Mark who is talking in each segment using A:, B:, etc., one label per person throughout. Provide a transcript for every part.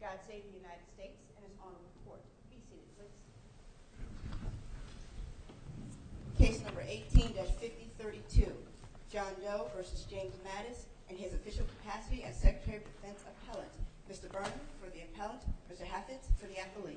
A: God save the United States and His honorable court. Be seated, please. Case number 18-5032, John Doe versus James Mattis in his official capacity as Secretary of Defense Appellant. Mr. Burnham for the appellant, Mr. Haffitz for the appellee.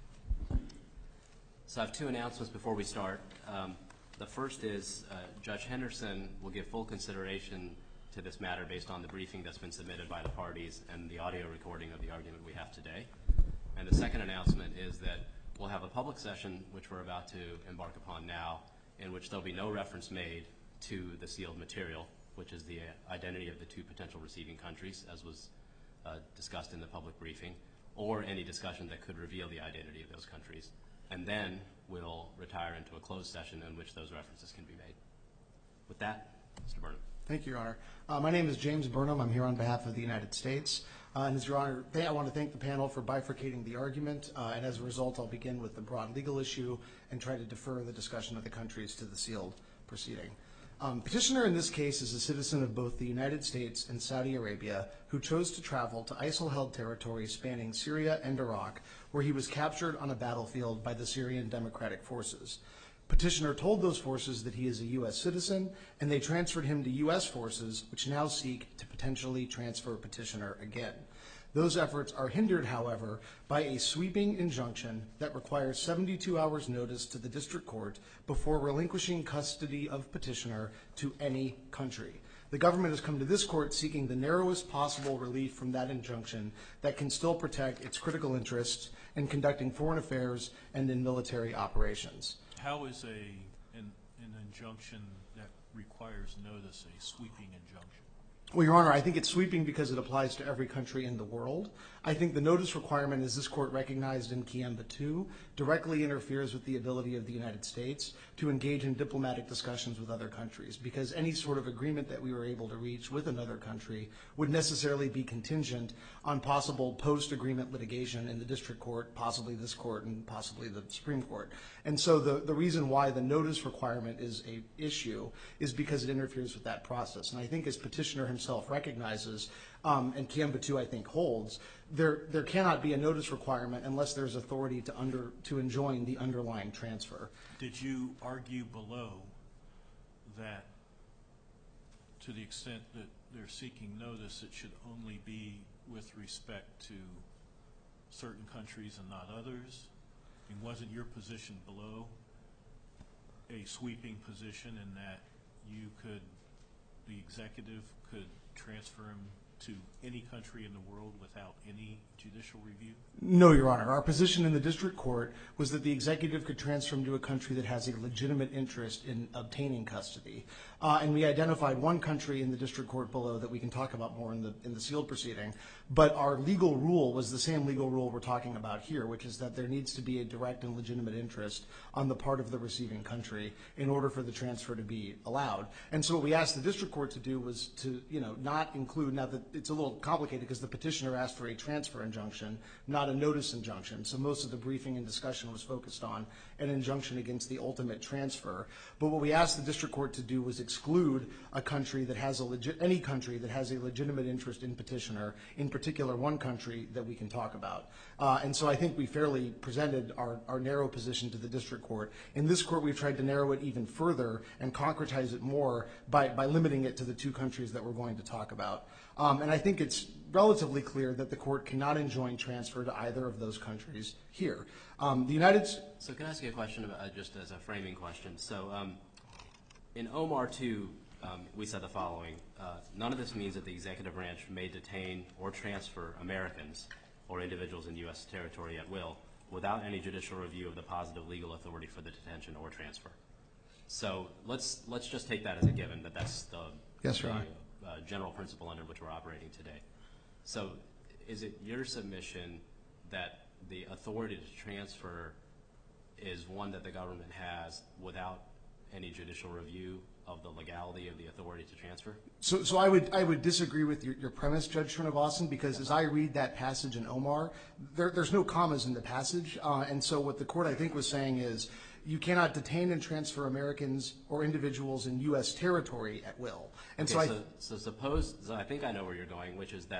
B: So I have two announcements before we start. The first is Judge Henderson will give full consideration to this matter based on the briefing that's been submitted by the parties and the audio recording of the argument we have today. And the second announcement is that we'll have a public session, which we're about to embark upon now, in which there'll be no reference made to the sealed material, which is the identity of the two potential receiving countries, as was discussed in the public briefing, or any discussion that could reveal the identity of those countries. And then we'll retire into a closed session in which those references can be made. With that, Mr. Burnham.
C: Thank you, Your Honor. My name is James Burnham. I'm here on behalf of the United States. And as Your Honor, I want to thank the panel for bifurcating the argument. And as a result, I'll begin with the broad legal issue and try to defer the discussion of the countries to the sealed proceeding. Petitioner in this case is a citizen of both the United States and Saudi Arabia who chose to travel to ISIL-held territory spanning Syria and Iraq, where he was captured on a battlefield by the Syrian Democratic Forces. Petitioner told those forces that he is a U.S. citizen, and they transferred him to U.S. forces, which now seek to potentially transfer Petitioner again. Those efforts are hindered, however, by a sweeping injunction that requires 72 hours notice to the district court before relinquishing custody of Petitioner to any country. The government has come to this court seeking the narrowest possible relief from that injunction that can still protect its critical interests in conducting foreign affairs and in military operations.
D: How is an injunction that requires notice a sweeping injunction?
C: Well, Your Honor, I think it's sweeping because it applies to every country in the world. I think the notice requirement, as this court recognized in Kiemba 2, directly interferes with the ability of the United States to engage in diplomatic discussions with other countries, because any sort of agreement that we were able to reach with another country would necessarily be contingent on possible post-agreement litigation in the district court, possibly this court, and possibly the Supreme Court. And so the reason why the notice requirement is an issue is because it interferes with that process. And I think as Petitioner himself recognizes, and Kiemba 2 I think holds, there cannot be a notice requirement unless there's authority to enjoin the underlying transfer.
D: Did you argue below that to the extent that they're seeking notice, it should only be with respect to certain countries and not others? I mean, wasn't your position below a sweeping position in that the executive could transfer him to any country in the world without any judicial review?
C: No, Your Honor. Our position in the district court was that the executive could transfer him to a country that has a legitimate interest in obtaining custody. And we identified one country in the district court below that we can talk about more in the sealed proceeding. But our legal rule was the same legal rule we're talking about here, which is that there needs to be a direct and legitimate interest on the part of the receiving country in order for the transfer to be allowed. And so what we asked the district court to do was to, not include, now that it's a little complicated because the petitioner asked for a transfer injunction, not a notice injunction. So most of the briefing and discussion was focused on an injunction against the ultimate transfer. But what we asked the district court to do was exclude a country that has any country that has a legitimate interest in petitioner, in particular one country that we can talk about. And so I think we fairly presented our narrow position to the district court. In this court, we've tried to narrow it even further and concretize it more by limiting it to the two countries that we're going to talk about. And I think it's relatively clear that the court cannot enjoin transfer to either of those countries here.
B: So can I ask you a question just as a framing question? So in Omar 2, we said the following. None of this means that the executive branch may detain or transfer Americans or individuals in U.S. territory at will without any judicial review of the positive legal authority for the detention or transfer. So let's just take that as a given, that that's the general principle under which we're operating today. So is it your submission that the authority to transfer is one that the government has without any judicial review of the legality of the authority to transfer?
C: So I would disagree with your premise, Judge Srinivasan, because as I read that passage in Omar, there's no commas in the passage. And so what the court, I think, was saying is you cannot detain and transfer Americans or individuals in U.S. territory at will. And
B: okay, so suppose, I think I know where you're going, which is that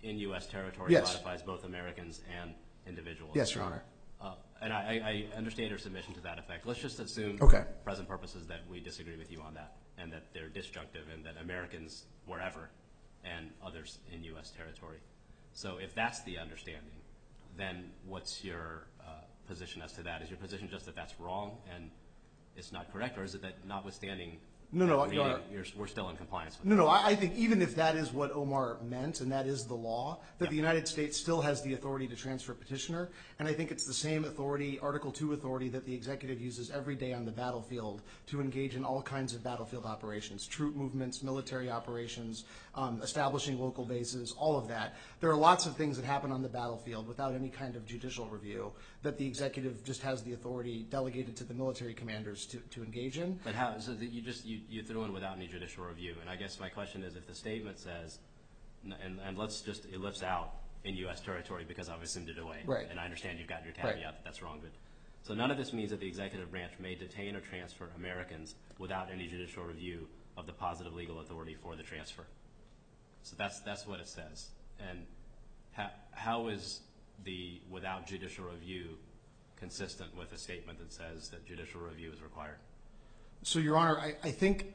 B: in U.S. territory
C: Yes.
B: modifies both Americans and individuals.
C: Yes, Your Honor.
B: And I understand your submission to that effect. Let's just assume,
C: Okay.
B: for present purposes, that we disagree with you on that, and that they're disjunctive, and that Americans wherever and others in U.S. territory. So if that's the understanding, then what's your position as to that? Is your position just that that's wrong and it's not correct, or is it that notwithstanding
C: No,
B: that
C: Your
B: reading,
C: Honor.
B: we're still in compliance with
C: No, I think even if that is what Omar meant and that is the law, that the
B: Yeah.
C: United States still has the authority to transfer petitioner, and I think it's the same authority, Article 2 authority, that the executive uses every day on the battlefield to engage in all kinds of battlefield operations, troop movements, military operations, establishing local bases, all of that. There are lots of things that happen on the battlefield without any kind of judicial review that the executive just has the authority delegated to the military commanders to engage in.
B: But how? So that you threw in without any judicial review, and I guess my question is, if the statement says, and let's just ellipse out in U.S. territory because I've assumed it away,
C: Right.
B: and I understand you've got your caveat
C: Right.
B: that that's wrong, but so none of this means that the executive branch may detain or transfer Americans without any judicial review of the positive legal authority for the transfer. So that's what it says, and how is the without judicial review consistent with a statement that says that judicial review is required?
C: So, Your Honor, I think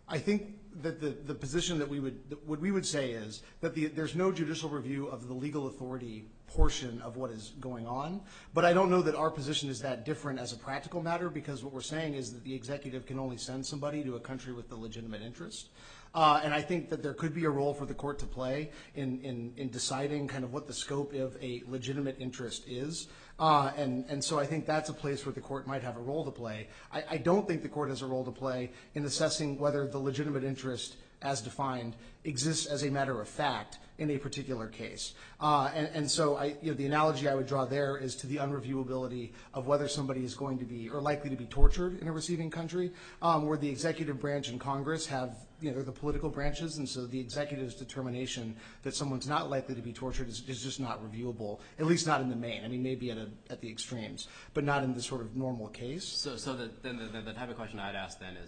C: that the position that what we would say is that there's no judicial review of the legal authority portion of what is going on, but I don't know that our position is that different as a practical matter, because what we're saying is that the executive can only send somebody to a country with a legitimate interest. And I think that there could be a role for the court to play in deciding kind of what the scope of a legitimate interest is. And so I think that's a place where the court might have a role to play. I don't think the court has a role to play in assessing whether the legitimate interest as defined exists as a matter of fact in a particular case. And so the analogy I would draw there is to the unreviewability of whether somebody is going to be or likely to be tortured in a receiving country, where the executive branch and Congress have they're the political branches, and so the executive's determination that someone's not likely to be tortured is just not reviewable, at least not in the main. I mean, maybe at the extremes, but not in the sort of normal case.
B: So then the type of question I'd ask then is,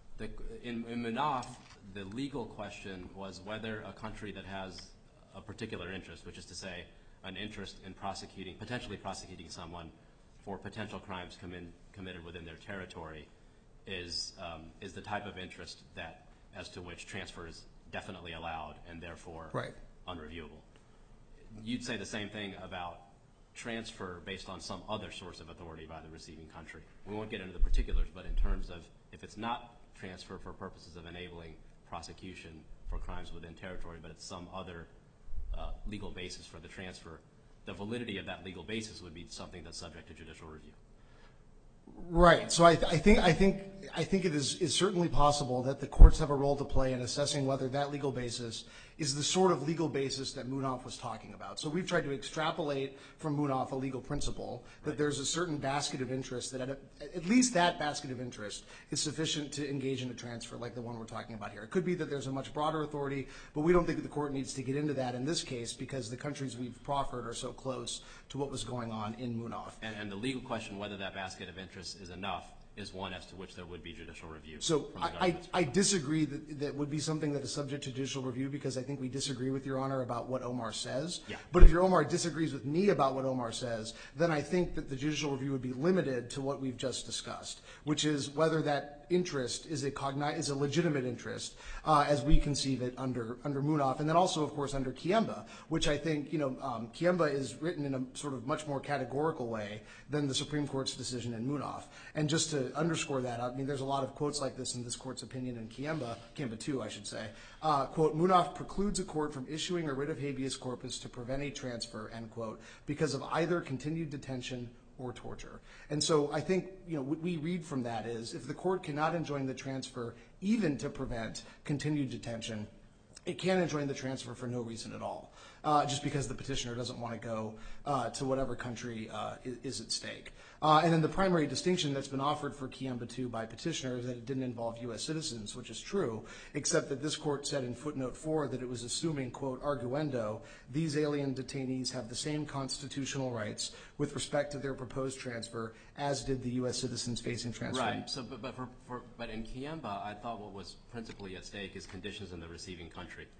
B: in Munaf, the legal question was whether a country that has a particular interest, which is to say an interest in potentially prosecuting someone for potential crimes committed within their territory, is the type of interest that as to which transfer is definitely allowed and therefore unreviewable. You'd say the same thing about transfer based on some other source of authority by the receiving country. We won't get into the particulars, but in terms of if it's not transfer for purposes of enabling prosecution for crimes within territory, but it's some other legal basis for the transfer, the validity of that legal basis would be something that's subject to judicial review.
C: Right. So I think it is certainly possible that the courts have a role to play in assessing whether that legal basis is the sort of legal basis that Munaf was talking about. So we've tried to extrapolate from Munaf a legal principle that there's a certain basket of interest that at least that basket of interest is sufficient to engage in a transfer like the one we're talking about here. It could be that there's a much broader authority, but we don't think that the court needs to get into that in this case because the countries we've proffered are so close to what was going on in Munaf.
B: And the legal question whether that basket of interest is enough is one as to which there would be judicial review.
C: So I disagree that would be something that is subject to judicial review because I think we disagree with Your Honor about what Omar says.
B: Yeah.
C: But if Your Omar disagrees with me about what Omar says, then I think that the judicial review would be limited to what we've just discussed, which is whether that interest is a legitimate interest as we conceive it under Munaf, and then also, of course, under Kiemba, which I think, Kiemba is written in a sort of much more categorical way than the Supreme Court's decision in Munaf. And just to underscore that, I mean, there's a lot of quotes like this in this court's opinion in Kiemba 2, I should say. Quote, Munaf precludes a court from issuing a writ of habeas corpus to prevent a transfer, end quote, because of either continued detention or torture. And so I think, what we read from that is if the court cannot enjoin the transfer even to prevent continued detention, it can enjoin the transfer for no reason at all, just because the petitioner doesn't want to go to whatever country is at stake. And then the primary distinction that's been offered for Kiemba 2 by petitioner is that it didn't involve U.S. citizens, which is true, except that this court said in footnote 4 that it was assuming, quote, arguendo, these alien detainees have the same constitutional rights with respect to their proposed transfer as did the U.S. citizens facing transfer.
B: Right. So, but in Kiemba, I thought what was principally at stake is conditions in the receiving country.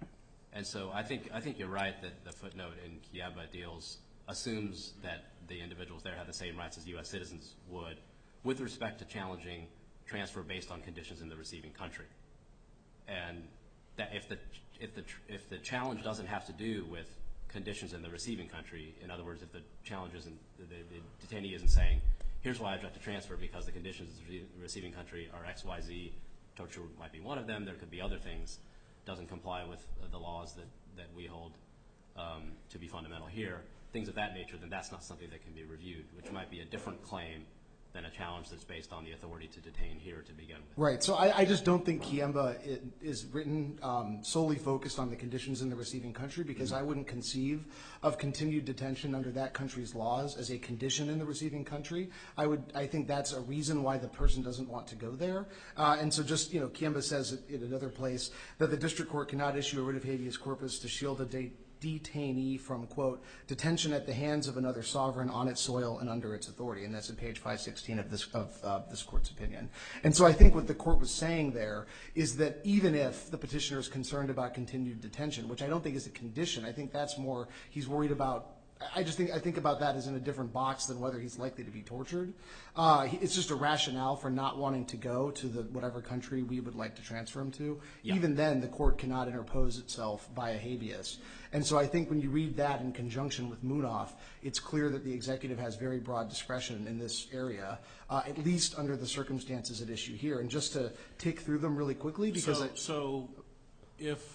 B: And so I think you're right that the footnote in Kiemba assumes that the individuals there have the same rights as U.S. citizens would with respect to challenging transfer based on conditions in the receiving country. And that if the challenge doesn't have to do with conditions in the receiving country, in other words, if the challenge isn't, the detainee isn't saying, here's why I object to transfer because the conditions in the receiving country are X, Y, Z, torture might be one of them, there could be other things, doesn't comply with the laws that we hold to be fundamental here, things of that nature, then that's not something that can be reviewed, which might be a different claim than a challenge that's based on the authority to detain here to begin with.
C: Right. So I just don't think Kiemba is written solely focused on the conditions in the receiving country, because I wouldn't conceive of continued detention under that country's laws as a condition in the receiving country. I think that's a reason why the person doesn't want to go there. And so just, Kiemba says in another place that the district court cannot issue a writ of habeas corpus to shield a detainee from, quote, detention at the hands of another sovereign on its soil and under its authority. And that's in page 516 of this court's opinion. And so I think what the court was saying there is that even if the petitioner is concerned about continued detention, which I don't think is a condition, I think that's more he's worried about. I think about that as in a different box than whether he's likely to be tortured. It's just a rationale for not wanting to go to whatever country we would like to transfer him to. Yeah. Even then, the court cannot interpose itself by a habeas. And so I think when you read that in conjunction with Munaf, it's clear that the executive has very broad discretion in this area, at least under the circumstances at issue here. And just to tick through them really quickly, because
D: so if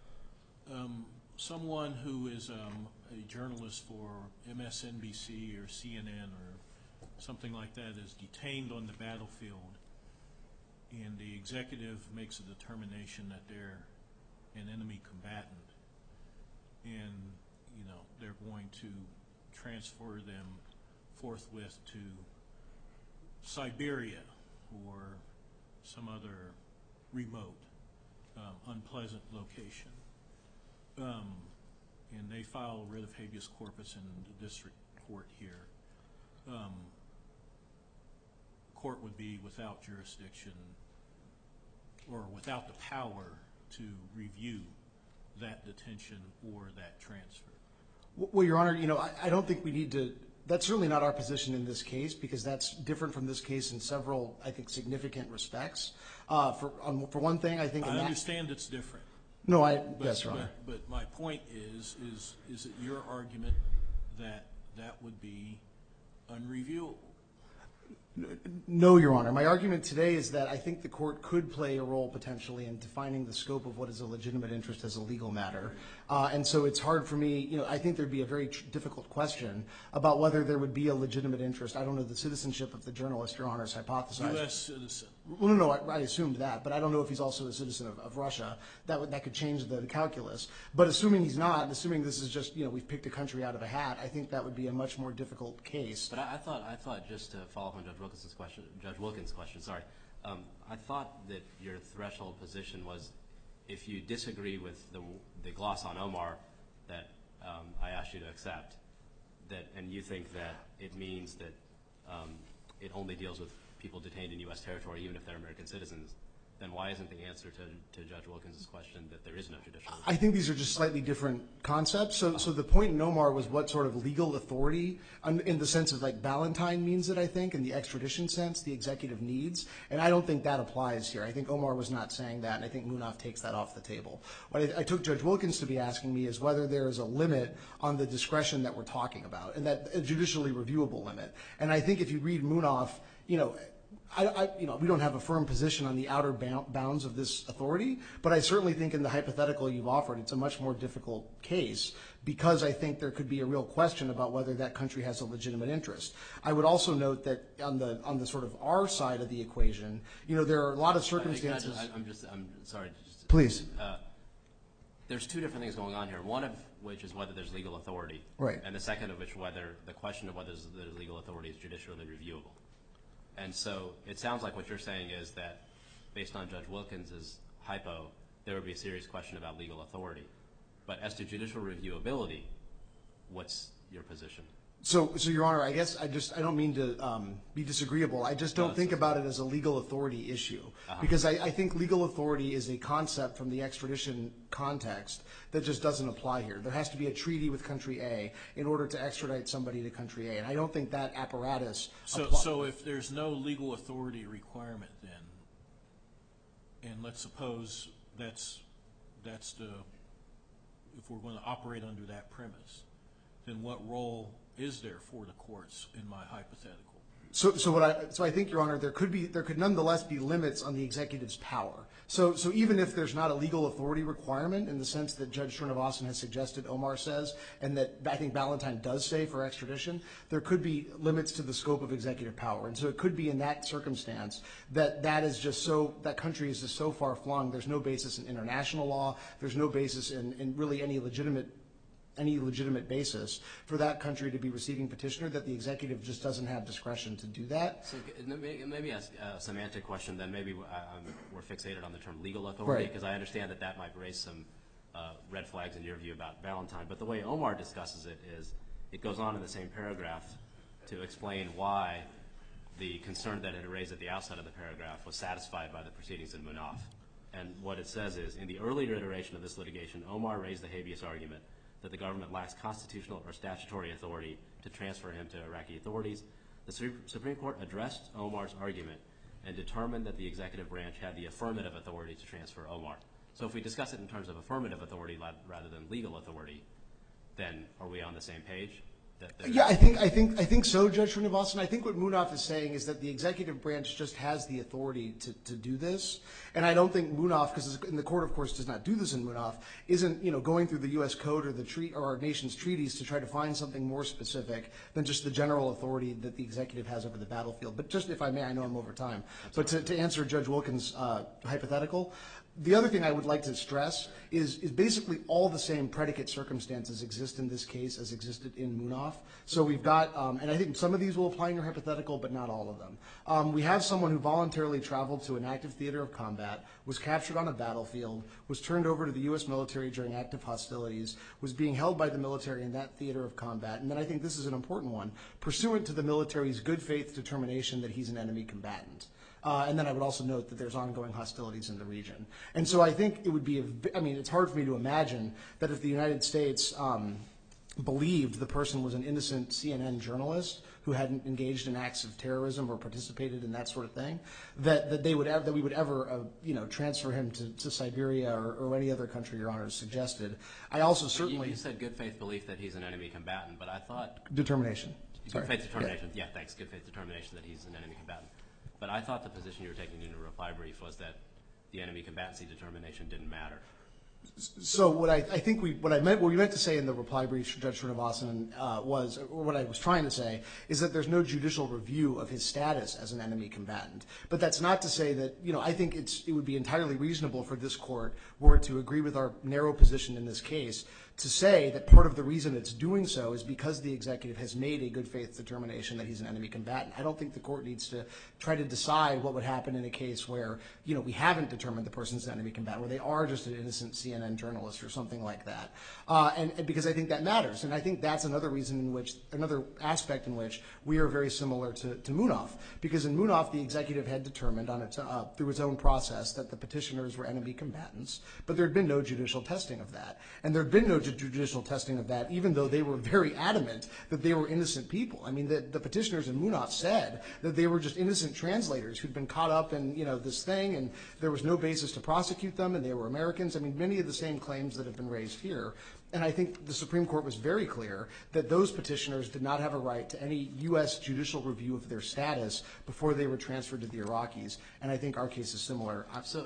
D: someone who is a journalist for MSNBC or CNN or something like that is detained on the battlefield, and the executive makes a determination that they're an enemy combatant, and they're going to transfer them forthwith to Siberia or some other remote, unpleasant location. And they file a writ of habeas corpus in the district court here. Court would be without jurisdiction or without the power to review that detention or that transfer.
C: Well, Your Honor, I don't think we need to. That's certainly not our position in this case, because that's different from this case in several, I think, significant respects. For one thing, I think.
D: I understand it's different.
C: No, yes, Your Honor.
D: But my point is it your argument that would be unreviewable?
C: No, Your Honor. My argument today is that I think the court could play a role potentially in defining the scope of what is a legitimate interest as a legal matter. And so it's hard for me, I think there'd be a very difficult question about whether there would be a legitimate interest. I don't know the citizenship of the journalist, Your Honor's hypothesized.
D: U.S. citizen.
C: Well, no, I assumed that, but I don't know if he's also a citizen of Russia. That could change the calculus. But assuming he's not, assuming this is just, we've picked a country out of a hat, I think that would be a much more difficult case.
B: But I thought just to follow up on Judge Wilkins' question, I thought that your threshold position was if you disagree with the gloss on Omar that I asked you to accept, and you think that it means that it only deals with people detained in U.S. territory, even if they're American citizens, then why isn't the answer to Judge Wilkins' question that there is no judicial review?
C: I think these are just slightly different concepts. So the point in Omar was what sort of legal authority, in the sense of like Ballantyne means it, I think, in the extradition sense, the executive needs. And I don't think that applies here. I think Omar was not saying that, and I think Munaf takes that off the table. What I took Judge Wilkins to be asking me is whether there is a limit on the discretion that we're talking about, and that a judicially reviewable limit. And I think if you read Munaf, we don't have a firm position on the outer bounds of this authority, but I certainly think in the hypothetical you've offered, it's a much more difficult case because I think there could be a real question about whether that country has a legitimate interest. I would also note that on the sort of our side of the equation, there are a lot of circumstances.
B: I'm sorry.
C: Please.
B: There's two different things going on here. One of which is whether there's legal authority,
C: right,
B: and the second of which the question of whether there's legal authority is judicially reviewable. And so it sounds like what you're saying is that based on Judge Wilkins' hypo, there would be a serious question about legal authority. But as to judicial reviewability, what's your position?
C: So, Your Honor, I guess I don't mean to be disagreeable. I just don't think about it as a legal authority issue, because I think legal authority is a concept from the extradition context that just doesn't apply here. There has to be a treaty with country A in order to extradite somebody to country A, and I don't think that apparatus applies.
D: So if there's no legal authority requirement then, and let's suppose that's the, if we're going to operate under that premise, then what role is there for the courts in my hypothetical?
C: So I think, Your Honor, there could nonetheless be limits on the executive's power. So even if there's not a legal authority requirement in the sense that Judge Srinivasan has suggested, Omar says, and that I think Ballantyne does say for extradition, there could be limits to the scope of executive power. And so it could be in that circumstance that is just so, that country is just so far flung, there's no basis in international law, there's no basis in really any legitimate basis for that country to be receiving petitioner, that the executive just doesn't have discretion to do that.
B: So maybe a semantic question, then maybe we're fixated on the term legal authority, because I understand that might raise some red flags in your view about Ballantyne. But the way Omar discusses it is, it goes on in the same paragraph to explain why the concern that it raised at the outset of the paragraph was satisfied by the proceedings in Munaf. And what it says is, in the earlier iteration of this litigation, Omar raised the habeas argument that the government lacks constitutional or statutory authority to transfer him to Iraqi authorities. The Supreme Court addressed Omar's argument and determined that the executive branch had the affirmative authority to transfer Omar. So if we discuss it in terms of affirmative authority rather than legal authority, then are we on the same page?
C: Yeah, I think so, Judge Srinivasan. I think what Munaf is saying is that the executive branch just has the authority to do this. And I don't think Munaf, because the court, of course, does not do this in Munaf, isn't going through the U.S. Code or our nation's treaties to try to find something more specific than just the general authority that the executive has over the battlefield. But just, if I may, I know I'm over time. But to answer Judge Wilkins' hypothetical, the other thing I would like to stress is basically all the same predicate circumstances exist in this case as existed in Munaf. So we've got, and I think some of these will apply in your hypothetical, but not all of them. We have someone who voluntarily traveled to an active theater of combat, was captured on a battlefield, was turned over to the U.S. military during active hostilities, was being held by the military in that theater of combat, and then I think this is an important one, pursuant to the military's good faith determination that he's an enemy combatant. And then I would also note that there's ongoing hostilities in the region. And so I think it would be, it's hard for me to imagine that if the United States believed the person was an innocent CNN journalist who hadn't engaged in acts of terrorism or participated in that sort of thing, that we would ever transfer him to Siberia or any other country Your Honor has suggested. I also certainly...
B: You said good faith belief that he's an enemy combatant, but I thought...
C: Determination.
B: Good faith determination. Yeah, thanks. Good faith determination that he's an enemy combatant. But I thought the position you were taking in your reply brief was that the enemy combatancy determination didn't matter.
C: So what we meant to say in the reply brief, Judge Srinivasan, was, or what I was trying to say, is that there's no judicial review of his status as an enemy combatant. But that's not to say that, I think it would be entirely reasonable for this court, were it to agree with our narrow position in this case, to say that part of the reason it's doing so is because the executive has made a good faith determination that he's an enemy combatant. I don't think the court needs to try to decide what would happen in a case where, we haven't determined the person's an enemy combatant, where they are just an innocent CNN journalist or something like that. And because I think that matters. And I think that's another aspect in which we are very similar to Munaf. Because in Munaf, the executive had determined through its own process that the petitioners were enemy combatants, but there had been no judicial testing of that. And there had been no judicial testing of that, even though they were very adamant that they were innocent people. I mean, the petitioners in Munaf said that they were just innocent translators who'd been caught up in, this thing, and there was no basis to prosecute them, and they were Americans. I mean, many of the same claims that have been raised here. And I think the Supreme Court was very clear that those petitioners did not have a right to any U.S. judicial review of their status before they were transferred to the Iraqis. And I think our case is similar.
B: So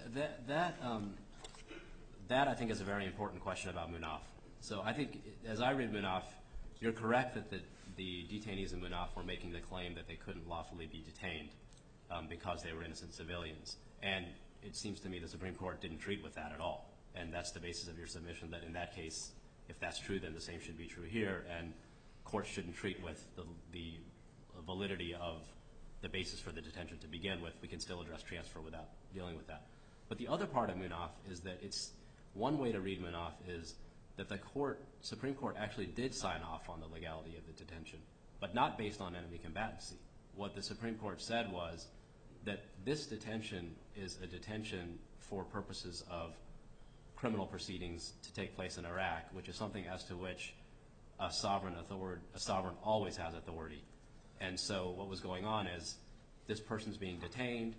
B: that I think is a very important question about Munaf. So I think, as I read Munaf, you're correct that the detainees in Munaf were making the claim that they couldn't lawfully be detained because they were innocent civilians. And it seems to me the Supreme Court didn't treat with that at all. And that's the basis of your submission, that in that case, if that's true, then the same should be true here, and courts shouldn't treat with the validity of the basis for the detention to begin with. We can still address transfer without dealing with that. But the other part of Munaf is that one way to read Munaf is that the Supreme Court actually did sign off on the legality of the detention, but not based on enemy combatancy. What the Supreme Court said was that this detention is a detention for purposes of criminal proceedings to take place in Iraq, which is something as to which a sovereign always has authority. And so what was going on is this person's being detained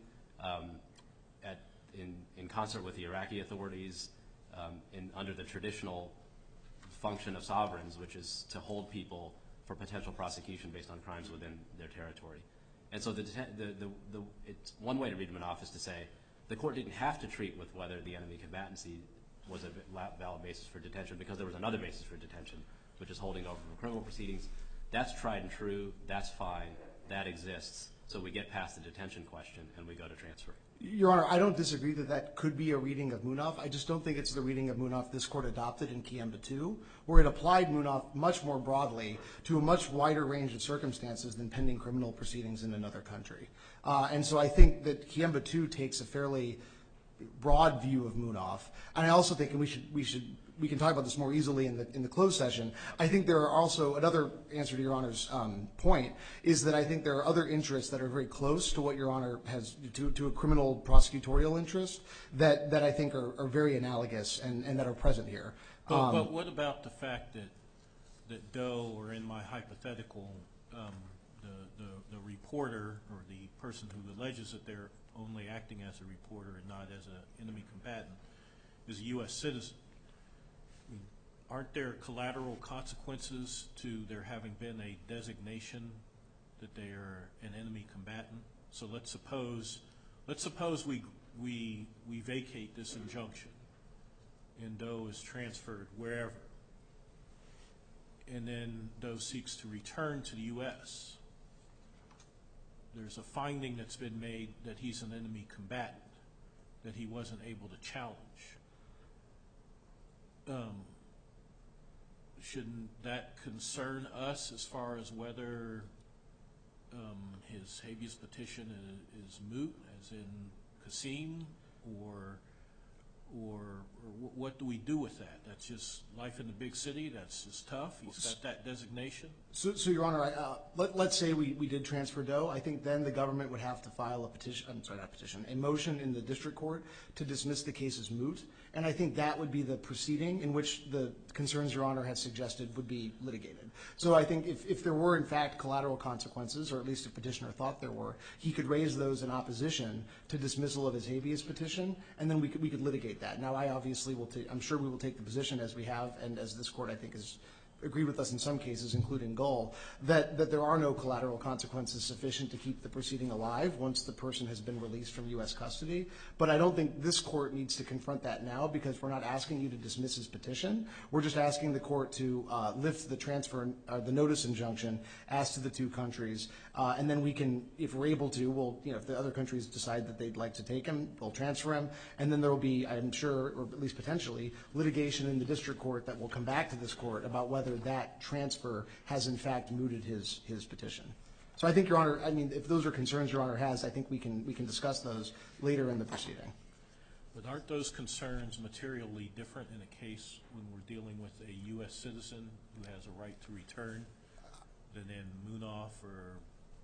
B: in concert with the Iraqi authorities under the traditional function of sovereigns, which is to hold people for potential prosecution based on crimes within their territory. And so it's one way to read Munaf is to say the court didn't have to treat with whether the enemy combatancy was a valid basis for detention because there was another basis for detention, which is holding over for criminal proceedings. That's tried and true. That's fine. That exists. So we get past the detention question and we go to transfer.
C: Your Honor, I don't disagree that that could be a reading of Munaf. I just don't think it's the reading of Munaf this court adopted in Kiemba 2, where it applied Munaf much more broadly to a much wider range of circumstances than pending criminal proceedings in another country. And so I think that Kiemba 2 takes a fairly broad view of Munaf. And I also think, and we can talk about this more easily in the closed session. I think there are also another answer to Your Honor's point is that I think there are other interests that are very close to what Your Honor has to a criminal prosecutorial interest that I think are very analogous and that are present here.
D: But what about the fact that Doe, or in my hypothetical, the reporter or the person who alleges that they're only acting as a reporter and not as an enemy combatant is a U.S. citizen? Aren't there collateral consequences to there having been a designation that they are an enemy combatant? So let's suppose we vacate this injunction and Doe is transferred wherever, and then Doe seeks to return to the U.S. There's a finding that's been made that he's an enemy combatant that he wasn't able to challenge. Shouldn't that concern us as far as whether his habeas petition is moot, as in Qasim, or what do we do with that? That's just life in the big city. That's just tough. He's got that designation.
C: So Your Honor, let's say we did transfer Doe. I think then the government would have to file a petition. I'm sorry, not petition. A motion in the district court to dismiss the case as moot. And I think that would be the proceeding in which the concerns Your Honor has suggested would be litigated. So I think if there were, in fact, collateral consequences, or at least if petitioner thought there were, he could raise those in opposition to dismissal of his habeas petition, and then we could litigate that. Now, I obviously will take, I'm sure we will take the position as we have, and as this court, I think, has agreed with us in some cases, including Gull, that there are no collateral consequences sufficient to keep the proceeding alive once the person has been released from U.S. custody. But I don't think this court needs to confront that now, because we're not asking you to dismiss his petition. We're just asking the court to lift the transfer, the notice injunction as to the two countries, and then we can, if we're able to, we'll, if the other countries decide that they'd like to take him, we'll transfer him, and then there will be, I'm sure, or at least potentially, litigation in the district court that will come back to this court about whether that transfer has in fact mooted his petition. So I think, Your Honor, I mean, if those are concerns Your Honor has, I think we can discuss those later in the proceeding.
D: But aren't those concerns materially different in a case when we're dealing with a U.S. citizen who has a right to return than in Munaf or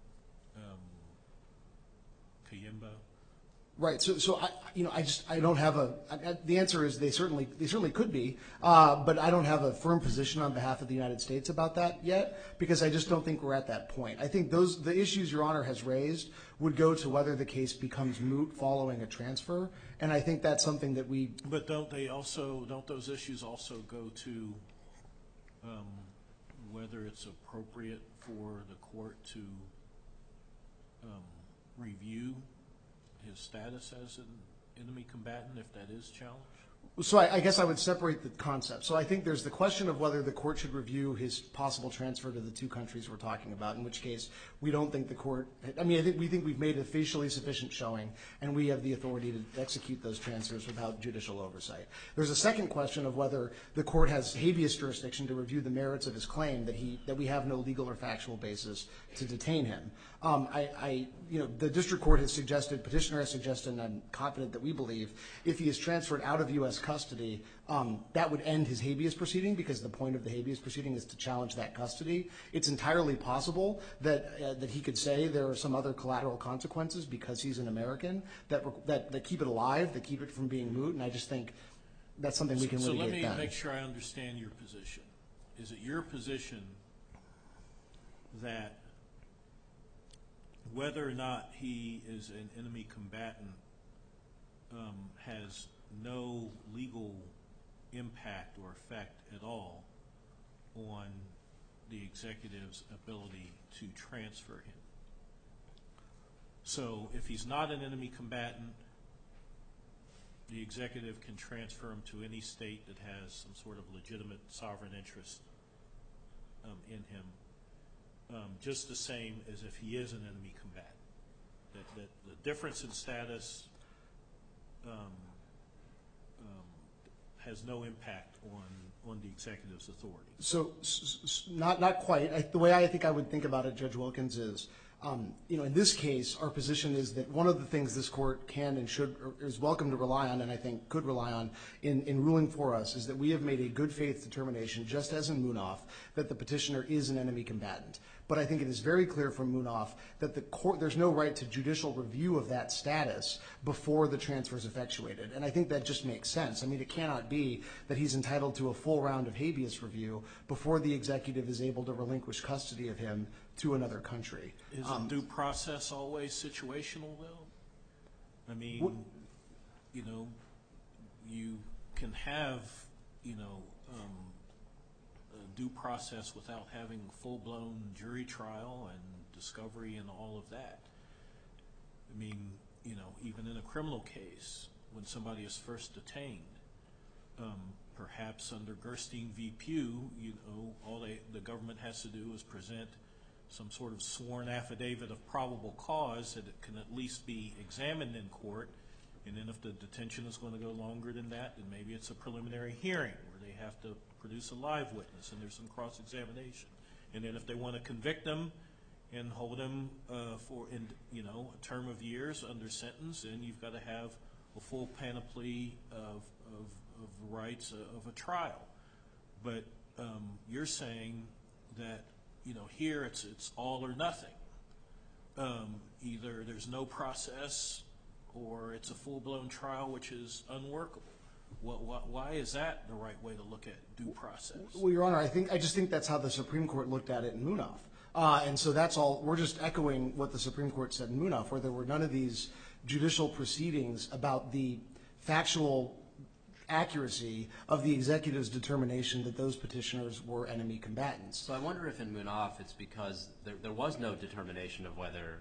D: Kiemba?
C: Right. So I don't have the answer is they certainly could be, but I don't have a firm position on behalf of the United States about that yet, because I just don't think we're at that point. I think the issues Your Honor has raised would go to whether the case becomes moot following a transfer, and I think that's something that we.
D: But don't those issues also go to whether it's appropriate for the court to review his status as an enemy combatant if that is challenged?
C: So I guess I would separate the concepts. So I think there's the question of whether the court should review his possible transfer to the two countries we're talking about, in which case we don't think the court, I mean, we think we've made a facially sufficient showing, and we have the authority to execute those transfers without judicial oversight. There's a second question of whether the court has habeas jurisdiction to review the merits of his claim that we have no legal or factual basis to detain him. The district court has suggested, petitioner has suggested, and I'm confident that we believe, if he is transferred out of U.S. custody, that would end his habeas proceeding, because the point of the habeas proceeding is to challenge that custody. It's entirely possible that he could say there are some other collateral consequences because he's an American that keep it alive, that keep it from being moot, and I just think that's something we can litigate then.
D: So let me make sure I understand your position. Is it your position that whether or not he is an enemy combatant has no legal impact or effect at all on the executive's ability to transfer him? So if he's not an enemy combatant, the executive can transfer him to any state that has some sort of legitimate sovereign interest in him, just the same as if he is an enemy combatant. That the difference in status has no impact on the executive's authority.
C: So not quite. The way I think I would think about it, Judge Wilkins, is in this case, our position is that one of the things this court can and should, or is welcome to rely on, and I think could rely on in ruling for us, is that we have made a good faith determination, just as in Munaf, that the petitioner is an enemy combatant. But I think it is very clear from Munaf that the court, there's no right to judicial review of that status before the transfer is effectuated. And I think that just makes sense. I mean, it cannot be that he's entitled to a full round of habeas review before the executive is able to relinquish custody of him to another country.
D: Is due process always situational, though? I mean, you can have, due process without having a full-blown jury trial and discovery and all of that. I mean, even in a criminal case, when somebody is first detained, perhaps under Gerstein v. Pugh, all the government has to do is present some sort of sworn affidavit of probable cause that it can at least be examined in court. And then if the detention is going to go longer than that, then maybe it's a preliminary hearing where they have to produce a live witness and there's some cross-examination. And then if they want to convict them and hold them for a term of years under sentence, then you've got to have a full panoply of rights of a trial. But you're saying that here it's all or nothing. Either there's no process or it's a full-blown trial, which is unworkable. Why is that the right way to look at due process?
C: Well, Your Honor, I just think that's how the Supreme Court looked at it in Munaf. And so that's all. We're just echoing what the Supreme Court said in Munaf, where there were none of these judicial proceedings about the factual accuracy of the executive's determination that those petitioners were enemy combatants.
B: So I wonder if in Munaf it's because there was no determination of whether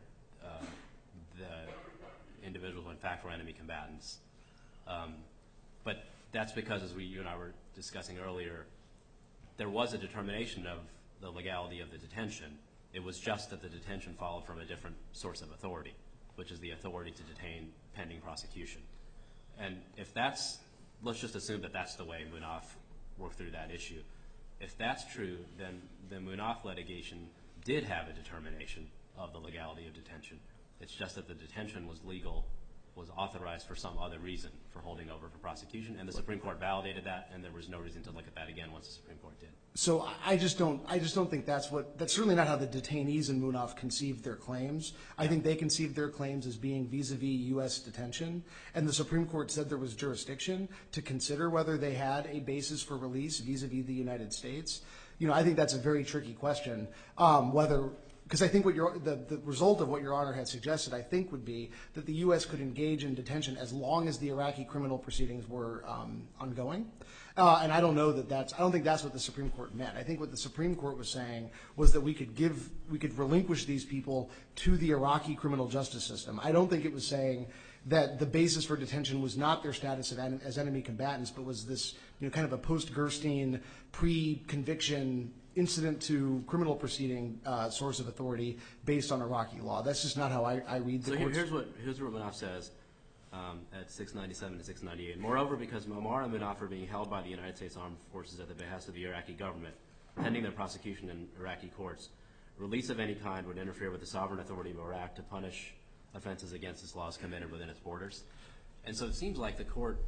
B: the individuals in fact were enemy combatants. But that's because, as you and I were discussing earlier, there was a determination of the legality of the detention. It was just that the detention followed from a different source of authority, which is the authority to detain pending prosecution. And if that's, let's just assume that that's the way Munaf worked through that issue. If that's true, then the Munaf litigation did have a determination of the legality of detention. It's just that the detention was legal, was authorized for some other reason for holding over for prosecution, and the Supreme Court validated that, and there was no reason to look at that again once the Supreme Court did.
C: So I just don't think that's certainly not how the detainees in Munaf conceived their claims. I think they conceived their claims as being vis-a-vis U.S. detention, and the Supreme Court said there was jurisdiction to consider whether they had a basis for release vis-a-vis the United States. I think that's a very tricky question, because I think the result of what Your Honor had suggested, I think, would be that the U.S. could engage in detention as long as the Iraqi criminal proceedings were ongoing. And I don't think that's what the Supreme Court meant. I think what the Supreme Court was saying was that we could relinquish these people to the Iraqi criminal justice system. I don't think it was saying that the basis for detention was not their status as enemy combatants, but was this kind of a post-Gerstein, pre-conviction incident to criminal proceeding source of authority based on Iraqi law. That's just not how I read the court's.
B: Here's what Munaf says at 697 to 698. Moreover, because Omar and Munaf are being held by the United States Armed Forces at the behest of the Iraqi government, pending their prosecution in Iraqi courts, release of any kind would interfere with the sovereign authority of Iraq to punish offenses against its laws committed within its borders. And so it seems like the court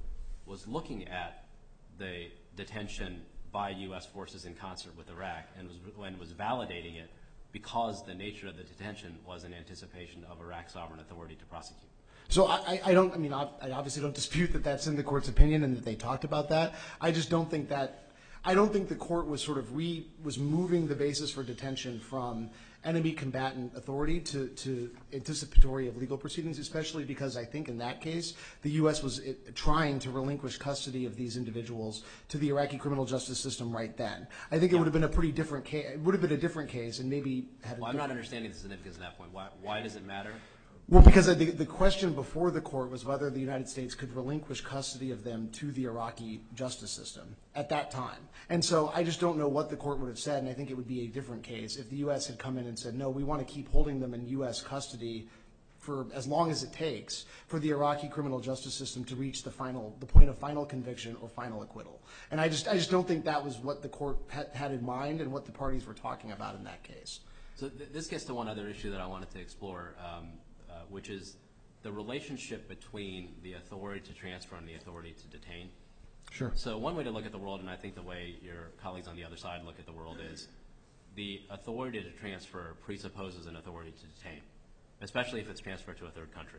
B: was looking at the detention by U.S. forces in concert with Iraq and was validating it because the nature of the detention was in anticipation of Iraq's sovereign authority to prosecute.
C: So I obviously don't dispute that that's in the court's opinion and that they talked about that. I just don't think the court was was moving the basis for detention from enemy combatant authority to anticipatory of legal proceedings, especially because I think in that case the U.S. was trying to relinquish custody of these individuals to the Iraqi criminal justice system right then. I think it would have been a pretty different case. It would have been a different case and maybe had.
B: Well, I'm not understanding the significance of that point. Why does it matter?
C: Well, because the question before the court was whether the United States could relinquish custody of them to the Iraqi justice system at that time. And so I just don't know what the court would have said, and I think it would be a different case if the U.S. had come in and said, no, we want to keep holding them in U.S. custody for as long as it takes for the Iraqi criminal justice system to reach the point of final conviction or final acquittal. And I just don't think that was what the court had in mind and what the parties were talking about in that case.
B: So this gets to one other issue that I wanted to explore, which is the relationship between the authority to transfer and the authority to detain.
C: Sure.
B: So one way to look at the world, and I think the way your colleagues on the other side look at the world, is the authority to transfer presupposes an authority to detain, especially if it's transferred to a third country.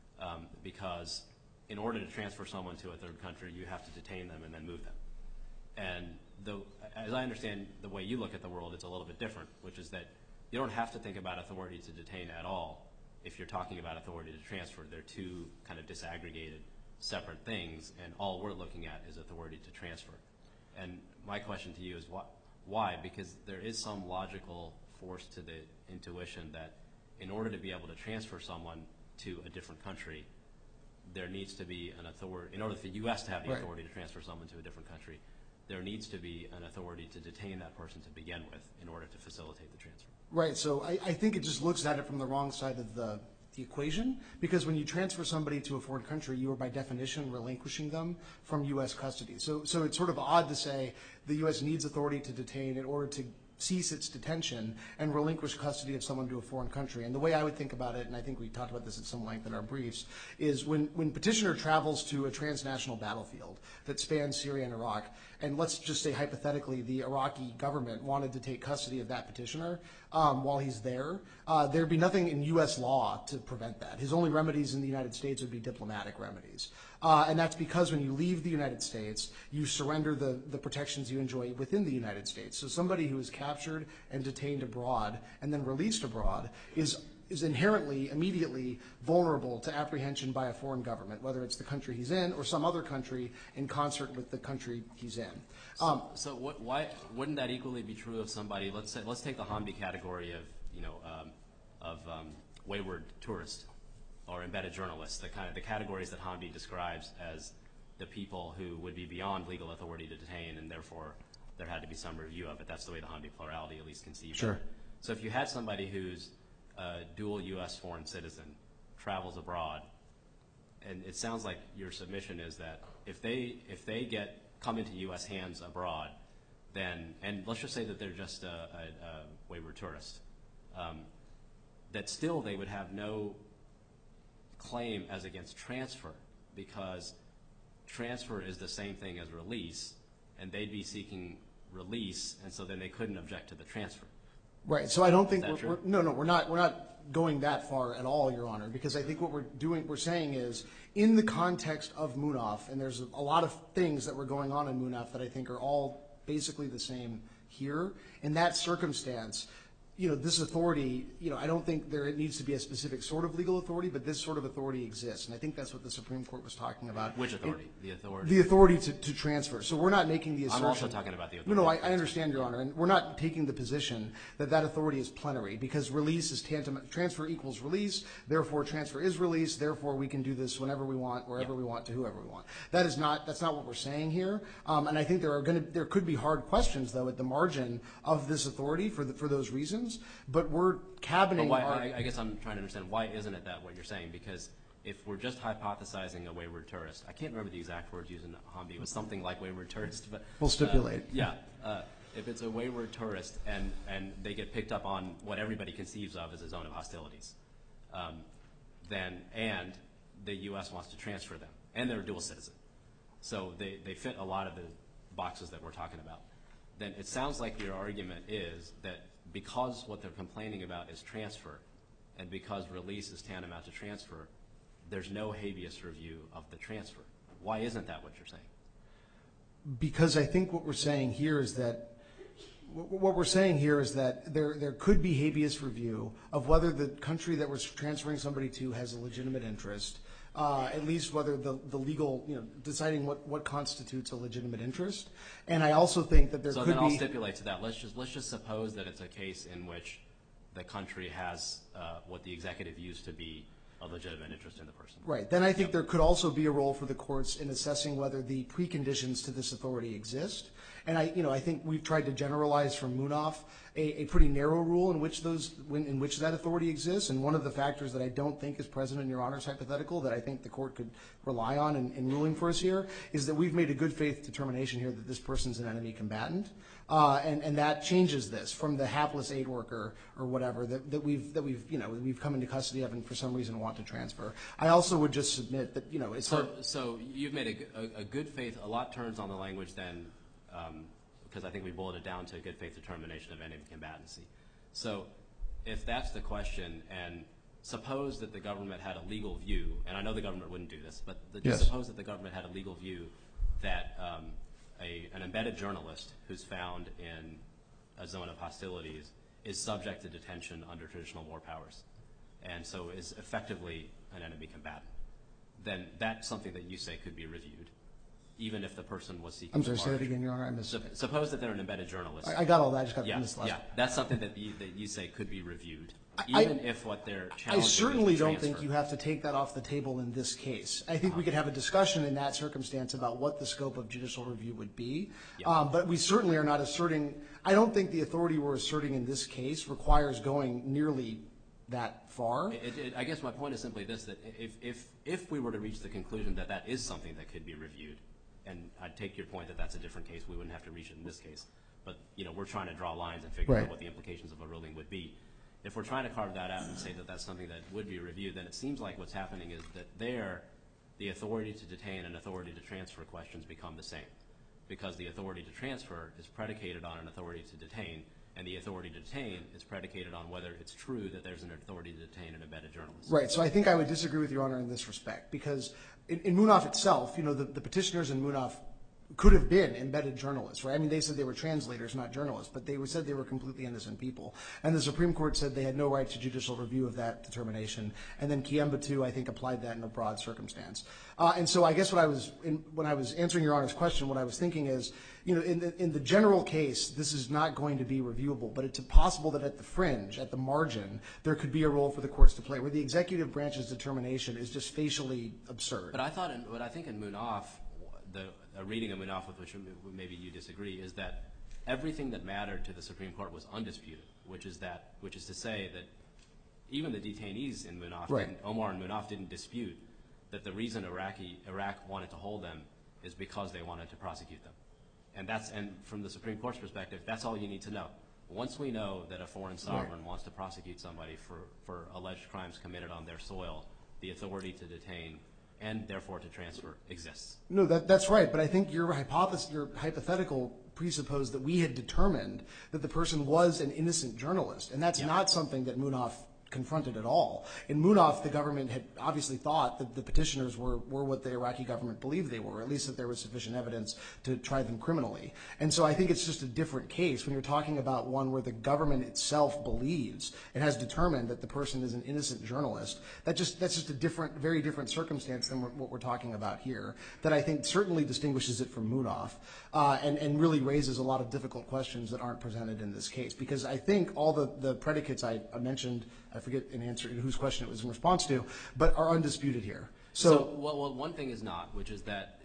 B: Because in order to transfer someone to a third country, you have to detain them and then move them. And as I understand the way you look at the world, it's a little bit different, which is that you don't have to think about authority to detain at all if you're talking about authority to transfer. They're two kind of disaggregated, separate things, and all we're looking at is authority to transfer. And my question to you is why? Because there is some logical force to the intuition that in order to be able to transfer someone to a different country, there needs to be an authority. In order for the U.S. to have the authority to transfer someone to a different country, there needs to be an authority to detain that person to begin with in order to facilitate the transfer.
C: Right, so I think it just looks at it from the wrong side of the equation, because when you transfer somebody to a foreign country, you are by definition relinquishing them from U.S. custody. So it's sort of odd to say the U.S. needs authority to detain in order to cease its detention and relinquish custody of someone to a foreign country. And the way I would think about it, and I think we talked about this at some length in our briefs, is when petitioner travels to a transnational battlefield that spans Syria and Iraq, and let's just say hypothetically the Iraqi government wanted to take custody of that petitioner while he's there, there'd be nothing in U.S. law to prevent that. His only remedies in the United States would be diplomatic remedies. And that's because when you leave the United States, you surrender the protections you enjoy within the United States. So somebody who is captured and detained abroad and then released abroad is inherently, immediately vulnerable to apprehension by a foreign government, whether it's the country he's in or some other country in concert with the country he's in.
B: Why wouldn't that equally be true of somebody? Let's take the Hamdi category of wayward tourist or embedded journalists, the categories that Hamdi describes as the people who would be beyond legal authority to detain, and therefore there had to be some review of it. That's the way the Hamdi plurality at least conceived
C: Sure.
B: it. So if you had somebody who's a dual U.S. foreign citizen, travels abroad, and it sounds like your submission is that if they come into U.S. hands abroad, then, and let's just say that they're just a wayward tourist, that still they would have no claim as against transfer, because transfer is the same thing as release, and they'd be seeking release, and so then they couldn't object to the transfer.
C: Right. So I don't think
B: Is that true?
C: we're not going that far at all, Your Honor, because I think what we're saying is in the context of Munaf, and there's a lot of things that were going on in Munaf that I think are all basically the same here. In that circumstance, this authority, I don't think it needs to be a specific sort of legal authority, but this sort of authority exists, and I think that's what the Supreme Court was talking about.
B: Which authority? The authority?
C: The authority to transfer. So we're not making the assertion.
B: I'm also talking about the authority.
C: No, I understand, Your Honor, and we're not taking the position that authority is plenary, because release is tantamount. Transfer equals release, therefore transfer is release, therefore we can do this whenever we want, wherever we want, to whoever we want. That's not what we're saying here, and I think there could be hard questions though at the margin of this authority for those reasons. But we're cabining.
B: I guess I'm trying to understand, why isn't it that what you're saying? Because if we're just hypothesizing a wayward tourist, I can't remember the exact words used in Hamdi. It was something like wayward tourist, but
C: we'll stipulate.
B: If it's a wayward tourist and they get picked up on what everybody conceives of as a zone of hostilities, and the U.S. wants to transfer them, and they're a dual citizen. So they fit a lot of the boxes that we're talking about. Then it sounds like your argument is that because what they're complaining about is transfer, and because release is tantamount to transfer, there's no habeas review of the transfer. Why isn't that what you're saying?
C: Because I think what we're saying here is that there could be habeas review of whether the country that we're transferring somebody to has a legitimate interest, at least whether the legal, deciding what constitutes a legitimate interest. And I also think that there could be.
B: So then I'll stipulate to that. Let's just suppose that it's a case in which the country has what the executive used to be a legitimate interest in the person.
C: Right. Then I think there could also be a role for the courts in assessing whether the preconditions to this authority exist. And I think we've tried to generalize from Munaf a pretty narrow rule in which that authority exists. And one of the factors that I don't think is present in Your Honor's hypothetical that I think the court could rely on in ruling for us here is that we've made a good faith determination here that this person's an enemy combatant. And that changes this from the hapless aid worker or whatever that we've come into custody of and for some reason want to transfer. I also would just submit that it's
B: so you've made a good faith. A lot turns on the language then, because I think we boiled it down to a good faith determination of enemy combatancy. So if that's the question, and suppose that the government had a legal view, and I know the government wouldn't do this, but suppose that the government had a legal view that an embedded journalist who's found in a zone of hostilities is subject to detention under traditional war powers, and so is effectively an enemy combatant, then that's something that you say could be reviewed, even if the person was seeking.
C: I'm sorry, say that again, Your Honor. I missed it.
B: Suppose that they're an embedded journalist.
C: I got all that. I just got this last.
B: Yeah, that's something that you say could be reviewed, even if what they're challenging.
C: I certainly
B: is
C: don't
B: transfer.
C: think you have to take that off the table in this case. I think we could have a discussion in that circumstance about what the scope of judicial review would be.
B: Yeah.
C: But we certainly are not asserting. I don't think the authority we're asserting in this case requires going nearly that far.
B: I guess my point is simply this: that if we were to reach the conclusion that that is something that could be reviewed, and I'd take your point that that's a different case, we wouldn't have to reach it in this case. But we're trying to draw lines and figure out what the implications of a ruling would be. If we're trying to carve that out and say that that's something that would be reviewed, then it seems like what's happening is that the authority to detain and authority to transfer questions become the same, because the authority to transfer is predicated on an authority to detain, and the authority to detain is predicated on whether it's true that there's an authority to detain an embedded journalist.
C: Right. So I think I would disagree with Your Honor in this respect, because in Munaf itself, the petitioners in Munaf could have been embedded journalists, right? I mean, they said they were translators, not journalists, but they said they were completely innocent people. And the Supreme Court said they had no right to judicial review of that determination. And then Kiemba, too, I think, applied that in a broad circumstance. And so I guess when I was answering Your Honor's question, what I was thinking is, in the general case, this is not going to be reviewable, but it's possible that at the fringe, at the margin, there could be a role for the courts to play, where the executive branch's determination is just facially absurd.
B: But I think in Munaf, a reading of Munaf with which maybe you disagree, is that everything that mattered to the Supreme Court was undisputed, which is to say that even the detainees in Munaf,
C: right.
B: Omar and Munaf didn't dispute that the reason Iraq wanted to hold them is because they wanted to prosecute them. And from the Supreme Court's perspective, that's all you need to know. Once we know that a foreign sovereign wants to prosecute somebody for alleged crimes committed on their soil, the authority to detain and therefore to transfer exists.
C: No, that's right. But I think your hypothetical presupposed that we had determined that the person was an innocent journalist, and that's not something that Munaf confronted at all. In Munaf, the government had obviously thought that the petitioners were what the Iraqi government believed they were, at least that there was sufficient evidence to try them criminally. And so I think it's just a different case when you're talking about one where the government itself believes and has determined that the person is an innocent journalist. That's just a very different circumstance than what we're talking about here, that I think certainly distinguishes it from Munaf and really raises a lot of difficult questions that aren't presented in this case. Because I think all the predicates I mentioned, I forget in answer whose question it was in response to, but are undisputed here. So
B: one thing is not, which is that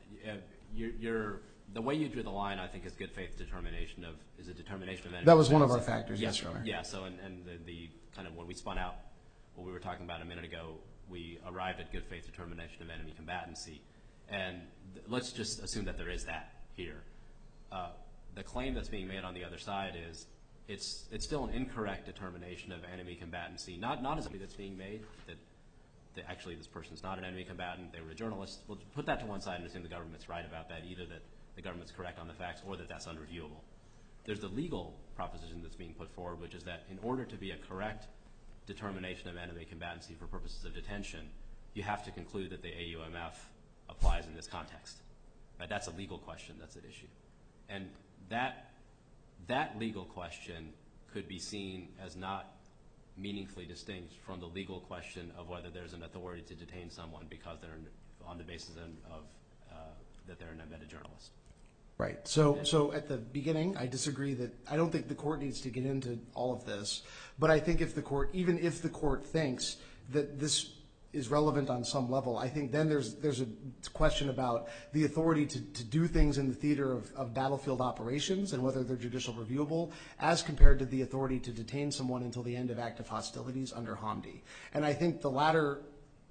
B: the way you drew the line, I think, is good faith determination of enemy.
C: That was one of our factors, yes, Your Honor.
B: Yeah. So and the kind of when we spun out what we were talking about a minute ago, we arrived at good faith determination of enemy combatancy, and let's just assume that there is that here. The claim that's being made on the other side is it's still an incorrect determination of enemy combatancy, not as something that's being made that that actually this person's not an enemy combatant, they were a journalist. We'll put that to one side and assume the government's right about that, either that the government's correct on the facts or that that's unreviewable. There's the legal proposition that's being put forward, which is that in order to be a correct determination of enemy combatancy for purposes of detention, you have to conclude that the AUMF applies in this context. Right? That's a legal question that's at issue. And that legal question could be seen as not meaningfully distinct from the legal question of whether there's an authority to detain someone because they're on the basis of that they're an embedded journalist.
C: Right. So at the beginning, I disagree that I don't think the court needs to get into all of this. But I think even if the court thinks that this is relevant on some level, I think then there's a question about the authority to do things in the theater of battlefield operations and whether they're judicial reviewable as compared to the authority to detain someone until the end of active hostilities under Hamdi. And I think the latter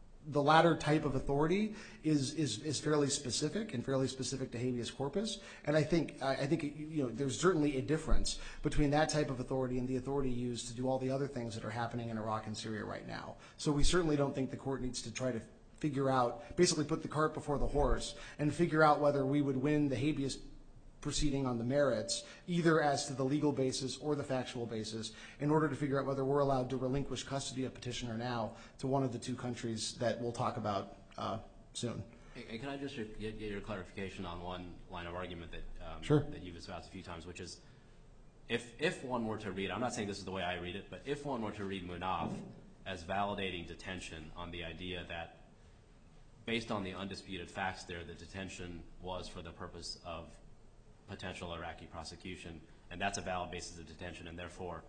C: type of authority is fairly specific and fairly specific to habeas corpus. And I think there's certainly a difference between that type of authority and the authority used to do all the other things that are happening in Iraq and Syria right now. So we certainly don't think the court needs to try to figure out, basically put the cart before the horse and figure out whether we would win the habeas proceeding on the merits, either as to the legal basis or the factual basis, in order to figure out whether we're allowed to relinquish custody of petitioner now to one of the two countries that we'll talk about soon.
B: Hey, can I just get your clarification on one line of argument that
C: Sure.
B: that you've espoused a few times, which is if one were to read, I'm not saying this is the way I read it, but if one were to read Munaf as validating detention on the idea that based on the undisputed facts there, the detention was for the purpose of potential Iraqi prosecution, and that's a valid basis of detention, and therefore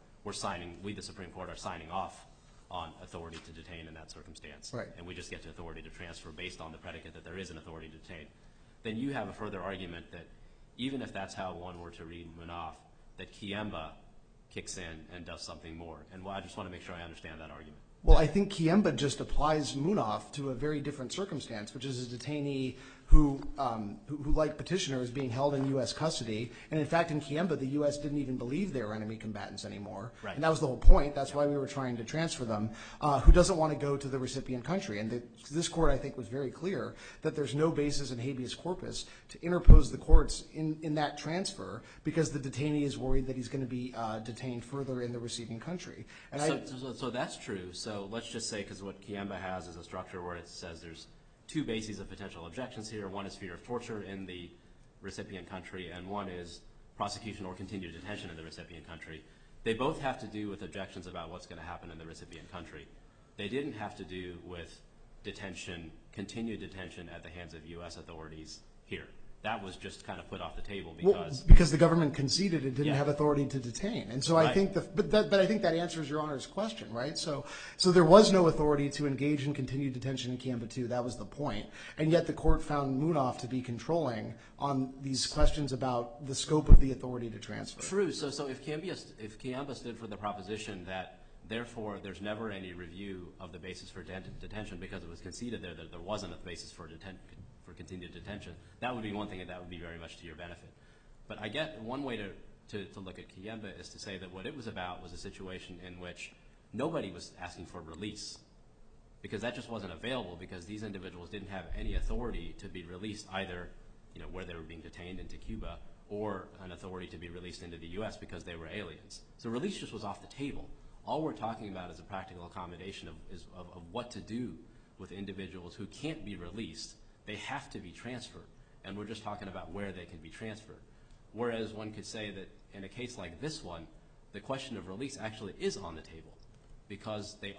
B: we the Supreme Court are signing off on authority to detain in that circumstance.
C: Right.
B: And we just get to authority to transfer based on the predicate that there is an authority to detain. Then you have a further argument that even if that's how one were to read Munaf, that Kiemba kicks in and does something more. And I just want to make sure I understand that argument.
C: Well, I think Kiemba just applies Munaf to a very different circumstance, which is a detainee who like petitioner, is being held in U.S. custody. And in fact, in Kiemba, the U.S. didn't even believe they were enemy combatants anymore.
B: Right.
C: And that was the whole point. That's why we were trying to transfer them, who doesn't want to go to the recipient country. And this court, I think, was very clear that there's no basis in habeas corpus to interpose the courts in that transfer because the detainee is worried that he's going to be detained further in the receiving country. And
B: So that's true. So let's just say, because what Kiemba has is a structure where it says there's two bases of potential objections here. One is fear of torture in the recipient country, and one is prosecution or continued detention in the recipient country. They both have to do with objections about what's going to happen in the recipient country. They didn't have to do with detention, continued detention at the hands of U.S. authorities here. That was just kind of put off the table
C: because the government conceded it didn't have authority to detain. And so
B: Right.
C: I think but I think that answers Your Honor's question, right? So there was no authority to engage in continued detention in Kiemba 2. That was the point. And yet the court found Munaf to be controlling on these questions about the scope of the authority to transfer.
B: True. So if Kiemba stood for the proposition that therefore there's never any review of the basis for detention because it was conceded there that there wasn't a basis for continued detention, that would be one thing, and that would be very much to your benefit. But I get one way to look at Kiemba is to say that what it was about was a situation in which nobody was asking for release because that just wasn't available because these individuals didn't have any authority to be released either where they were being detained into Cuba or an authority to be released into the U.S. because they were aliens. So release just was off the table. All we're talking about is a practical accommodation of what to do with individuals who can't be released. They have to be transferred, and we're just talking about where they can be transferred. Whereas one could say that in a case like this one, the question of release actually is on the table because the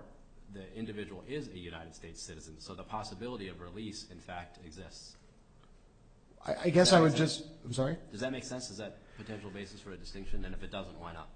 B: individual is a United States citizen, so the possibility of release, in fact, exists.
C: I guess I would just – I'm sorry?
B: Does that make sense? Is that potential basis for a distinction? And if it doesn't, why not?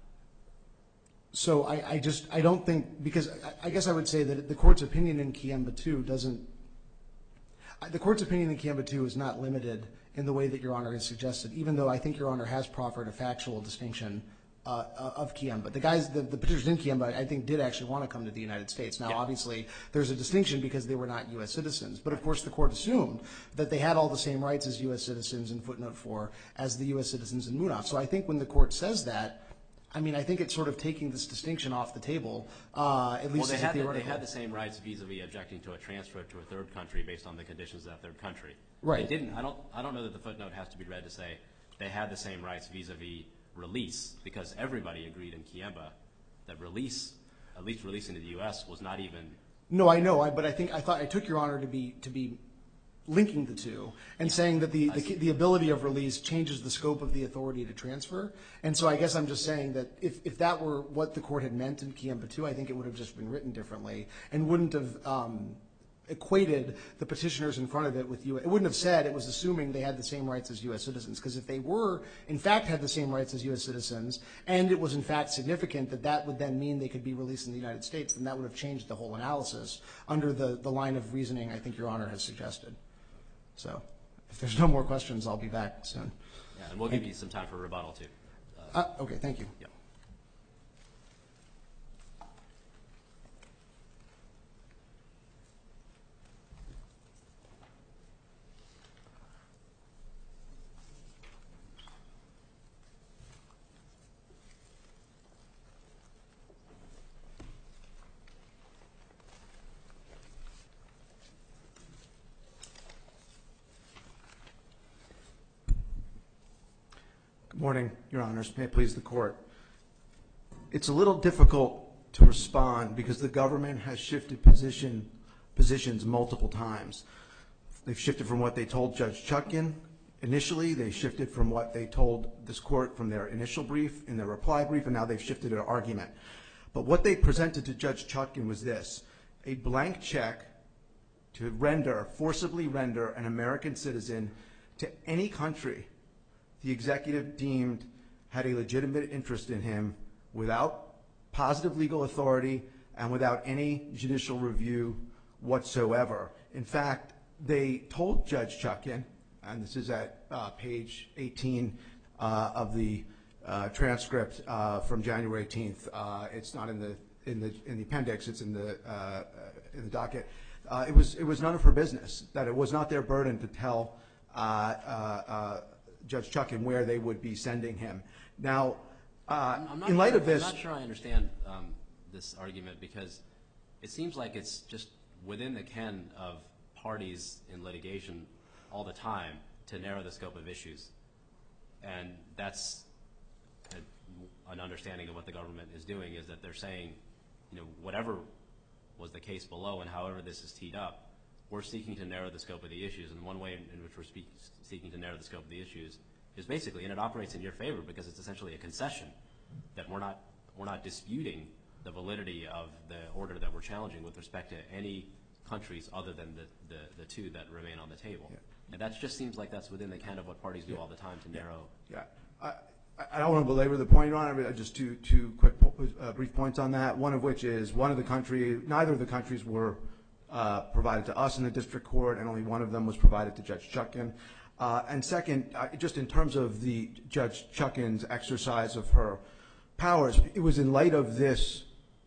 C: So I don't think – because I guess I would say that the court's opinion in Kiemba 2 doesn't – the court's opinion in Kiemba 2 is not limited in the way that Your Honor has suggested, even though I think Your Honor has proffered a factual distinction of Kiemba. The petitioners in Kiemba, I think, did actually want to come to the United States. Now, obviously, there's a distinction because they were not U.S. citizens. But, of course, the court assumed that they had all the same rights as U.S. citizens in footnote 4 as the U.S. citizens in Munaf. So I think when the court says that, I mean, I think it's sort of taking this distinction off the table, at least as a theoretical.
B: They had the same rights vis-a-vis objecting to a transfer to a third country based on the conditions of that third country.
C: Right.
B: They didn't. I don't know that the footnote has to be read to say they had the same rights vis-a-vis release, because everybody agreed in Kiemba that release, at least releasing to the U.S., was not even.
C: No, I know, but I thought I took Your Honor to be linking the two and saying that the ability of release changes the scope of the authority to transfer. And so I guess I'm just saying that if that were what the court had meant in Kiemba 2, I think it would have just been written differently and wouldn't have equated the petitioners in front of it with U.S. It wouldn't have said it was assuming they had the same rights as U.S. citizens, because if they were, in fact, had the same rights as U.S. citizens, and it was, in fact, significant that that would then mean they could be released in the United States, then that would have changed the whole analysis under the line of reasoning I think Your Honor has suggested. So if there's no more questions, I'll be back soon.
B: Yeah, and we'll give you some time for rebuttal, too.
C: Okay, thank you.
B: Yep.
E: Good morning, Your Honors. May it please the Court. It's a little difficult to respond because the government has shifted positions multiple times. They've shifted from what they told Judge Chutkan initially. They shifted from what they told this Court from their initial brief, in their reply brief, and now they've shifted their argument. But what they presented to Judge Chutkan was this: a blank check to forcibly render an American citizen to any country the executive deemed had a legitimate interest in him without positive legal authority and without any judicial review whatsoever. In fact, they told Judge Chutkan, and this is at page 18 of the transcript from January 18th. It's not in the appendix. It's in the docket. It was none of her business, that it was not their burden to tell Judge Chutkan where they would be sending him. Now, in light of this,
B: I'm not sure I understand this argument, because it seems like it's just within the ken of parties in litigation all the time to narrow the scope of issues, and that's an understanding of what the government is doing, is that they're saying, whatever was the case below and however this is teed up, we're seeking to narrow the scope of the issues, and one way in which we're seeking to narrow the scope of the issues is basically, and it operates in your favor because it's essentially a concession, that we're not disputing the validity of the order that we're challenging with respect to any countries other than the two that remain on the table.
E: Yeah.
B: And that just seems like that's within the ken of what parties do all the time to narrow.
E: Yeah. I don't want to belabor the point, Your Honor, but just two quick brief points on that. One of which is neither of the countries were provided to us in the district court, and only one of them was provided to Judge Chutkan. And second, just in terms of the Judge Chutkan's exercise of her powers, it was in light of this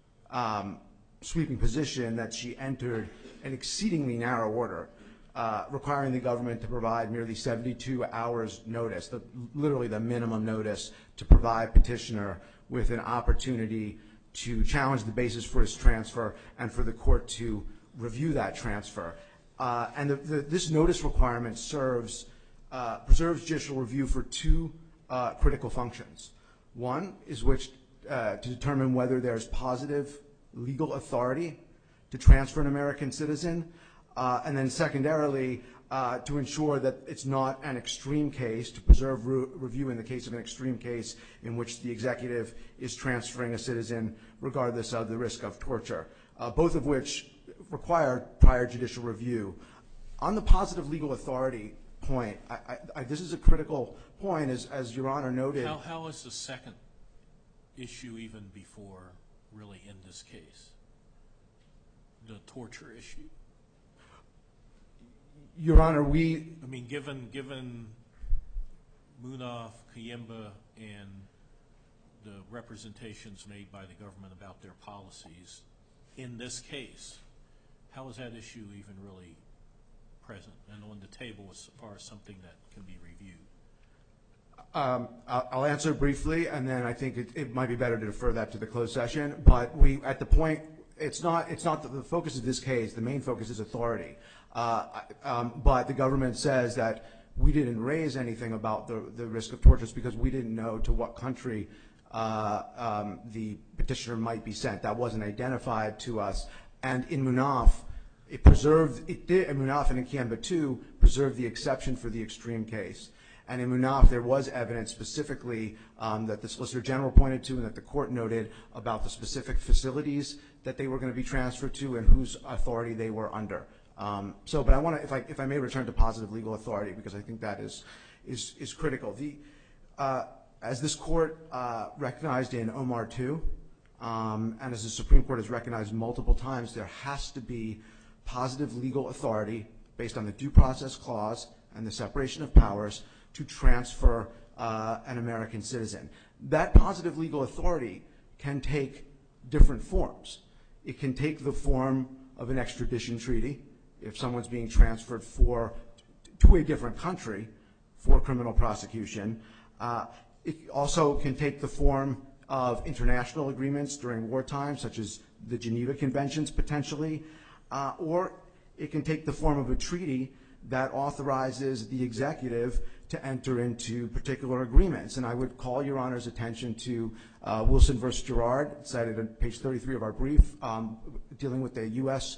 E: sweeping position that she entered an exceedingly narrow order, requiring the government to provide merely 72 hours notice, literally the minimum notice, to provide petitioner with an opportunity to challenge the basis for his transfer and for the court to review that transfer. And this notice requirement preserves judicial review for two critical functions. One is to determine whether there's positive legal authority to transfer an American citizen, and then secondarily to ensure that it's not an extreme case, to preserve review in the case of an extreme case in which the executive is transferring a citizen regardless of the risk of torture, both of which require prior judicial review. On the positive legal authority point, this is a critical point, as Your Honor noted.
D: How is the second issue even before really in this case, the torture issue?
E: Your Honor,
D: given Munaf, Kiemba, and the representations made by the government about their policies, in this case, how is that issue even really present and on the table as far as something that can be reviewed?
E: I'll answer briefly, and then I think it might be better to defer that to the closed session. But at the point, it's not the focus of this case. The main focus is authority. But the government says that we didn't raise anything about the risk of torture because we didn't know to what country the petitioner might be sent. That wasn't identified to us. And in Munaf, Munaf and in Kiamba 2 preserved the exception for the extreme case. And in Munaf, there was evidence specifically that the Solicitor General pointed to and that the court noted about the specific facilities that they were going to be transferred to and whose authority they were under. But I want to, if I may, return to positive legal authority because I think that is critical. As this court recognized in Omar 2, and as the Supreme Court has recognized multiple times, there has to be positive legal authority based on the Due Process Clause and the separation of powers to transfer an American citizen. That positive legal authority can take different forms. It can take the form of an extradition treaty if someone's being transferred to a different country for criminal prosecution. It also can take the form of international agreements during wartime, such as the Geneva Conventions potentially, or it can take the form of a treaty that authorizes the executive to enter into particular agreements. And I would call Your Honor's attention to Wilson v. Girard, cited on page 33 of our brief, dealing with a U.S.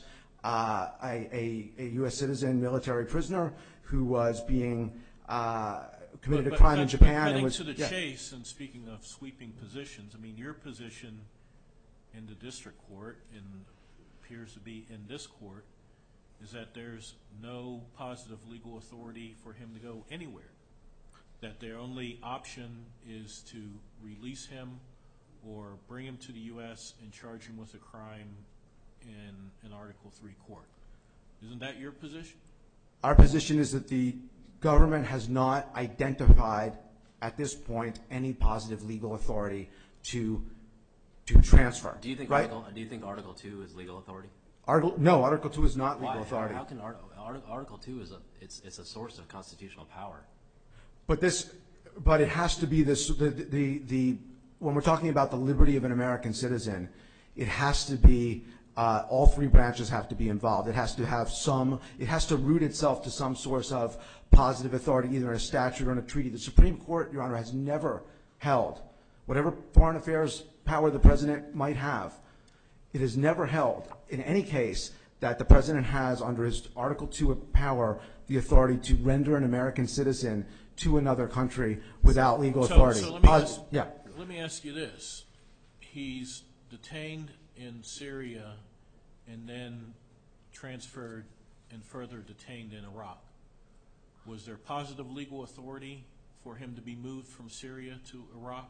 E: citizen military prisoner who was being committed a crime in Japan.
D: Cutting to the chase and speaking of sweeping positions, I mean, your position in the district court and appears to be in this court is that there's no positive legal authority for him to go anywhere, that their only option is to release him or bring him to the U.S. and charge him with a crime in an Article III court. Isn't that your position?
E: Our position is that the government has not identified at this point any positive legal authority to transfer.
B: Do you think
E: right?
B: Do you think Article II is legal authority?
E: No, Article II is not legal
B: Why?
E: authority.
B: How can Article II it's a source of constitutional power?
E: But it has to be this. When we're talking about the liberty of an American citizen, it has to be all three branches have to be involved. It has to have it has to root itself to some source of positive authority, either in a statute or in a treaty. The Supreme Court, Your Honor, has never held, whatever foreign affairs power the president might have, it has never held in any case that the president has under his Article II power the authority to render an American citizen to another country without legal authority.
D: So let me ask you this. He's detained in Syria and then transferred and further detained in Iraq. Was there positive legal authority for him to be moved from Syria to Iraq?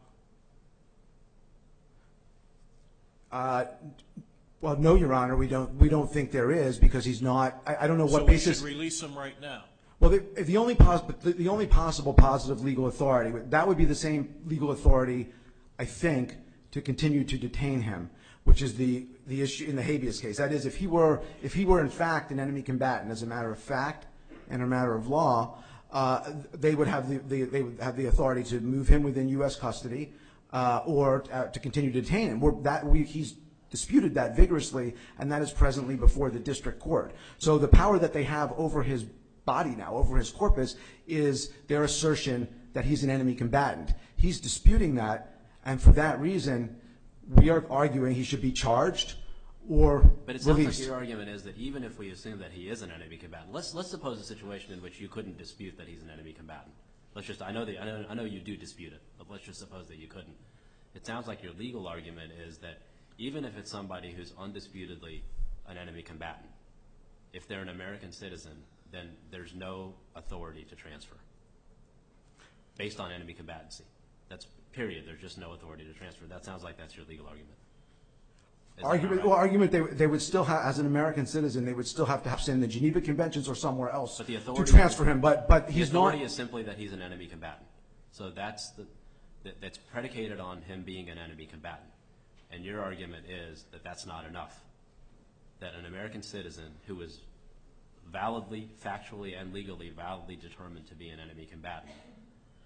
E: Well, no, Your Honor, we don't think there is because he's not. I don't know what basis.
D: So we should release him right now.
E: Well, the only possible positive legal authority, that would be the same legal authority, I think, to continue to detain him, which is the issue in the habeas case. That is, if he were in fact an enemy combatant, as a matter of fact and a matter of law, they would have the authority to move him within U.S. custody or to continue to detain him. He's disputed that vigorously, and that is presently before the district court. So the power that they have over his body now, over his corpus, is their assertion that he's an enemy combatant. He's disputing that, and for that reason, we are arguing he should be charged or released.
B: But it sounds like your argument is that even if we assume that he is an enemy combatant, let's suppose a situation in which you couldn't dispute that he's an enemy combatant. I know you do dispute it, but let's just suppose that you couldn't. It sounds like your legal argument is that even if it's somebody who's undisputedly an enemy combatant, if they're an American citizen, then there's no authority to transfer based on enemy combatancy. That's period. There's just no authority to transfer. That sounds like that's your legal argument.
E: Argument they would still have, as an American citizen, they would still have to have sent the Geneva Conventions or somewhere else to transfer him. But he's not.
B: The authority is simply that he's an enemy combatant. So that's predicated on him being an enemy combatant. And your argument is that that's not enough. That an American citizen who is validly, factually, and legally validly determined to be an enemy combatant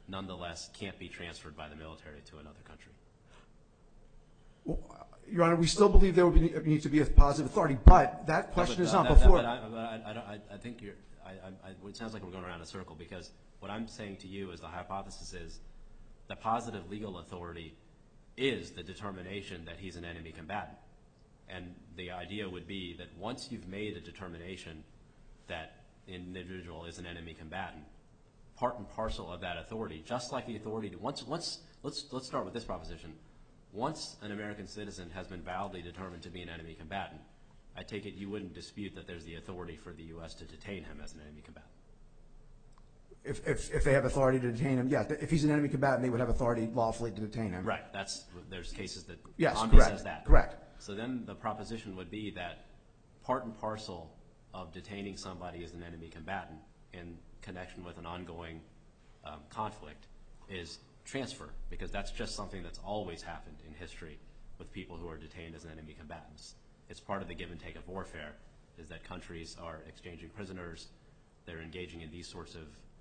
B: nonetheless can't be transferred by the military to another country?
E: Well, Your Honor, we still believe there would need to be a positive authority, but that question is not before.
B: I think it sounds like we're going around in a circle, because what I'm saying to you is the hypothesis is the positive legal authority is the determination that he's an enemy combatant. And the idea would be that once you've made a determination that an individual is an enemy combatant, part and parcel of that authority, just like the authority to let's start with this proposition. Once an American citizen has been validly determined to be an enemy combatant, I take it you wouldn't dispute that there's the authority for the U.S. to detain him as an enemy combatant.
E: If they have authority to detain him, yeah. If he's an enemy combatant, they would have authority lawfully to detain him.
B: Right. There's cases that
E: yes,
B: Omni
E: correct,
B: says that.
E: Correct.
B: So then the proposition would be that part and parcel of detaining somebody as an enemy combatant in connection with an ongoing conflict is transfer, because that's just something that's always happened in history with people who are detained as enemy combatants. It's part of the give and take of warfare, is that countries are exchanging prisoners. They're engaging in these sorts of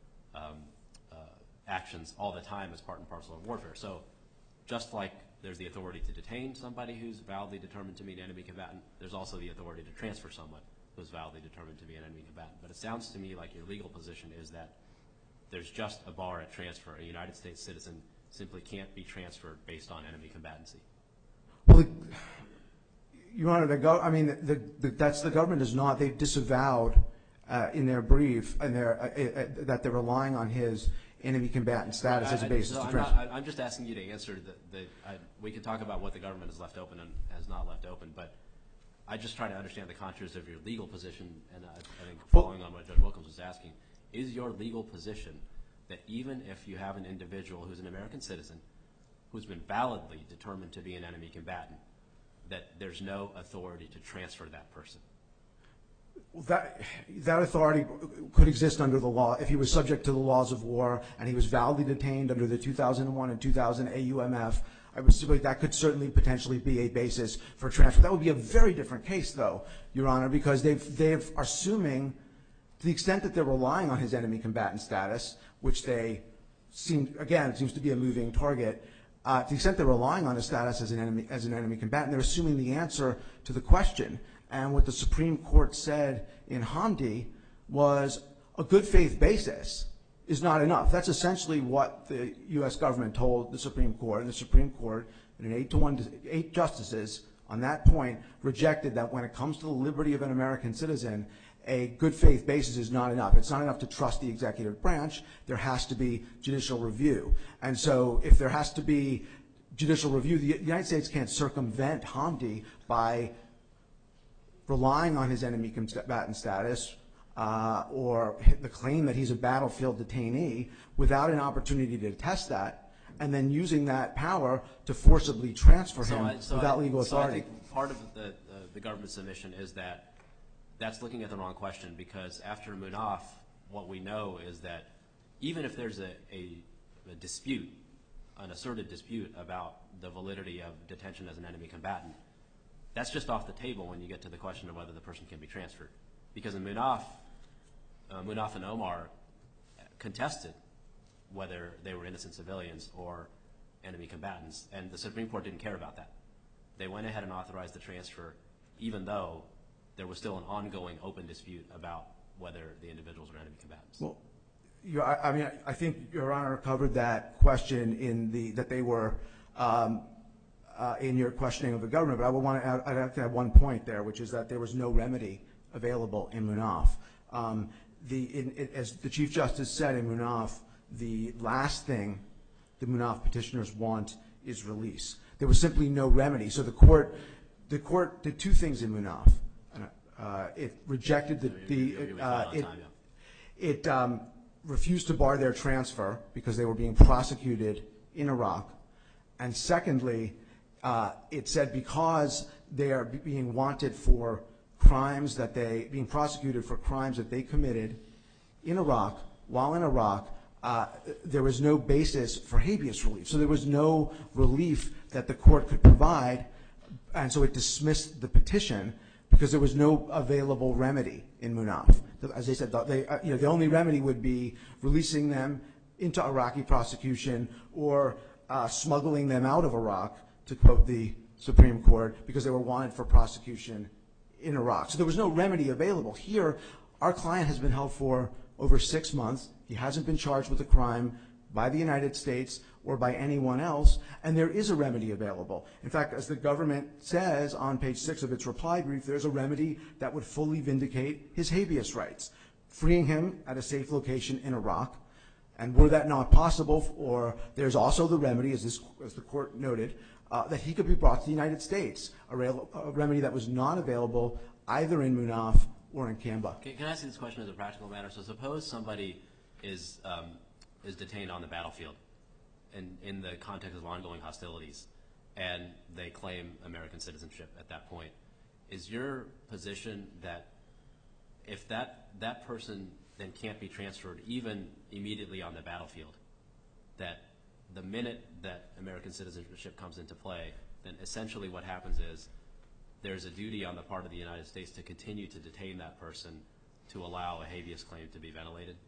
B: actions all the time as part and parcel of warfare. So just like there's the authority to detain somebody who's validly determined to be an enemy combatant, there's also the authority to transfer someone who's validly determined to be an enemy combatant. But it sounds to me like your legal position is that there's just a bar at transfer. A United States citizen simply can't be transferred based on enemy combatancy.
E: Well, Your Honor, that's the government is not. They've disavowed in their brief that they're relying on his enemy combatant status as a basis to transfer.
B: I'm just asking you to answer we can talk about what the government has left open and has not left open, but I just try to understand the contours of your legal position, and I think following on what Judge Wilkins was asking, is your legal position that even if you have an individual who's an American citizen who's been validly determined to be an enemy combatant, that there's no authority to transfer that person?
E: That authority could exist under the law if he was subject to the laws of war and he was validly detained under the 2001 and 2000 AUMF. That could certainly potentially be a basis for transfer. That would be a very different case, though, Your Honor, because they're assuming, to the extent that they're relying on his enemy combatant status, which they seem, again, it seems to be a moving target, to the extent they're relying on his status as an enemy combatant, they're assuming the answer to the question. And what the Supreme Court said in Hamdi was a good faith basis is not enough. That's essentially what the U.S. government told the Supreme Court, and the Supreme Court, in an 8 justices on that point, rejected that when it comes to the liberty of an American citizen, a good faith basis is not enough. It's not enough to trust the executive branch. There has to be judicial review. And so if there has to be judicial review, the United States can't circumvent Hamdi by relying on his enemy combatant status or the claim that he's a battlefield detainee without an opportunity to test that, and then using that power to forcibly transfer him without legal authority.
B: So I think part of the government's submission is that that's looking at the wrong question, because after Munaf, what we know is that even if there's a dispute, an asserted dispute about the validity of detention as an enemy combatant, that's just off the table when you get to the question of whether the person can be transferred. Because in Munaf and Omar contested whether they were innocent civilians or enemy combatants, and the Supreme Court didn't care about that. They went ahead and authorized the transfer, even though there was still an ongoing open dispute about whether the individuals were enemy combatants.
E: Well, I think Your Honor covered that question that they were in your questioning of the government, but I'd have to add one point there, which is that there was no remedy available in Munaf. As the Chief Justice said in Munaf, the last thing the Munaf petitioners want is release. There was simply no remedy. So the court did two things in Munaf. It rejected it refused to bar their transfer because they were being prosecuted in Iraq, and secondly, it said because they are being wanted for crimes being prosecuted for crimes that they committed in Iraq, while in Iraq, there was no basis for habeas relief. So there was no relief that the court could provide, and so it dismissed the petition because there was no available remedy in Munaf. As they said, the only remedy would be releasing them into Iraqi prosecution or smuggling them out of Iraq, to quote the Supreme Court, because they were wanted for prosecution in Iraq. So there was no remedy available. Here, our client has been held for over 6 months. He hasn't been charged with a crime by the United States or by anyone else, and there is a remedy available. In fact, as the government says on page 6 of its reply brief, there's a remedy that would fully vindicate his habeas rights, freeing him at a safe location in Iraq. And were that not possible, or there's also the remedy, as the court noted, that he could be brought to the United States, a remedy that was not available either in Munaf or in Kamba.
B: Can I ask you this question as a practical matter? So suppose somebody is detained on the battlefield in the context of ongoing hostilities, and they claim American citizenship at that point. Is your position that if that person then can't be transferred even immediately on the battlefield, that the minute that American citizenship comes into play, then essentially what happens is there's a duty on the part of the United States to continue to detain that person to allow a habeas claim to be ventilated?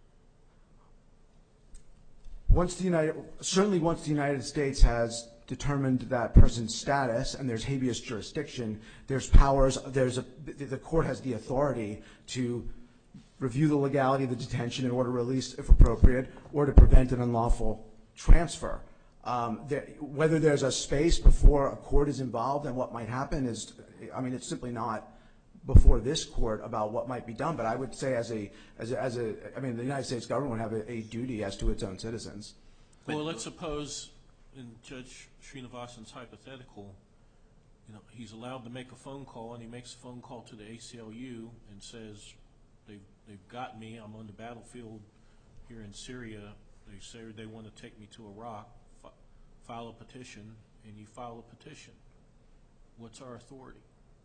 E: Certainly once the United States has determined that person's status and there's habeas jurisdiction, there's powers, the court has the authority to review the legality of the detention and order release if appropriate, or to prevent an unlawful transfer. Whether there's a space before a court is involved and what might happen is, it's simply not before this court about what might be done. But I would say the United States government would have a duty as to its own citizens.
D: Well, let's suppose in Judge Srinivasan's hypothetical, he's allowed to make a phone call, and he makes a phone call to the ACLU and says, they've got me, I'm on the battlefield here in Syria, they say they want to take me to Iraq, file a petition, and you file a petition. What's our authority?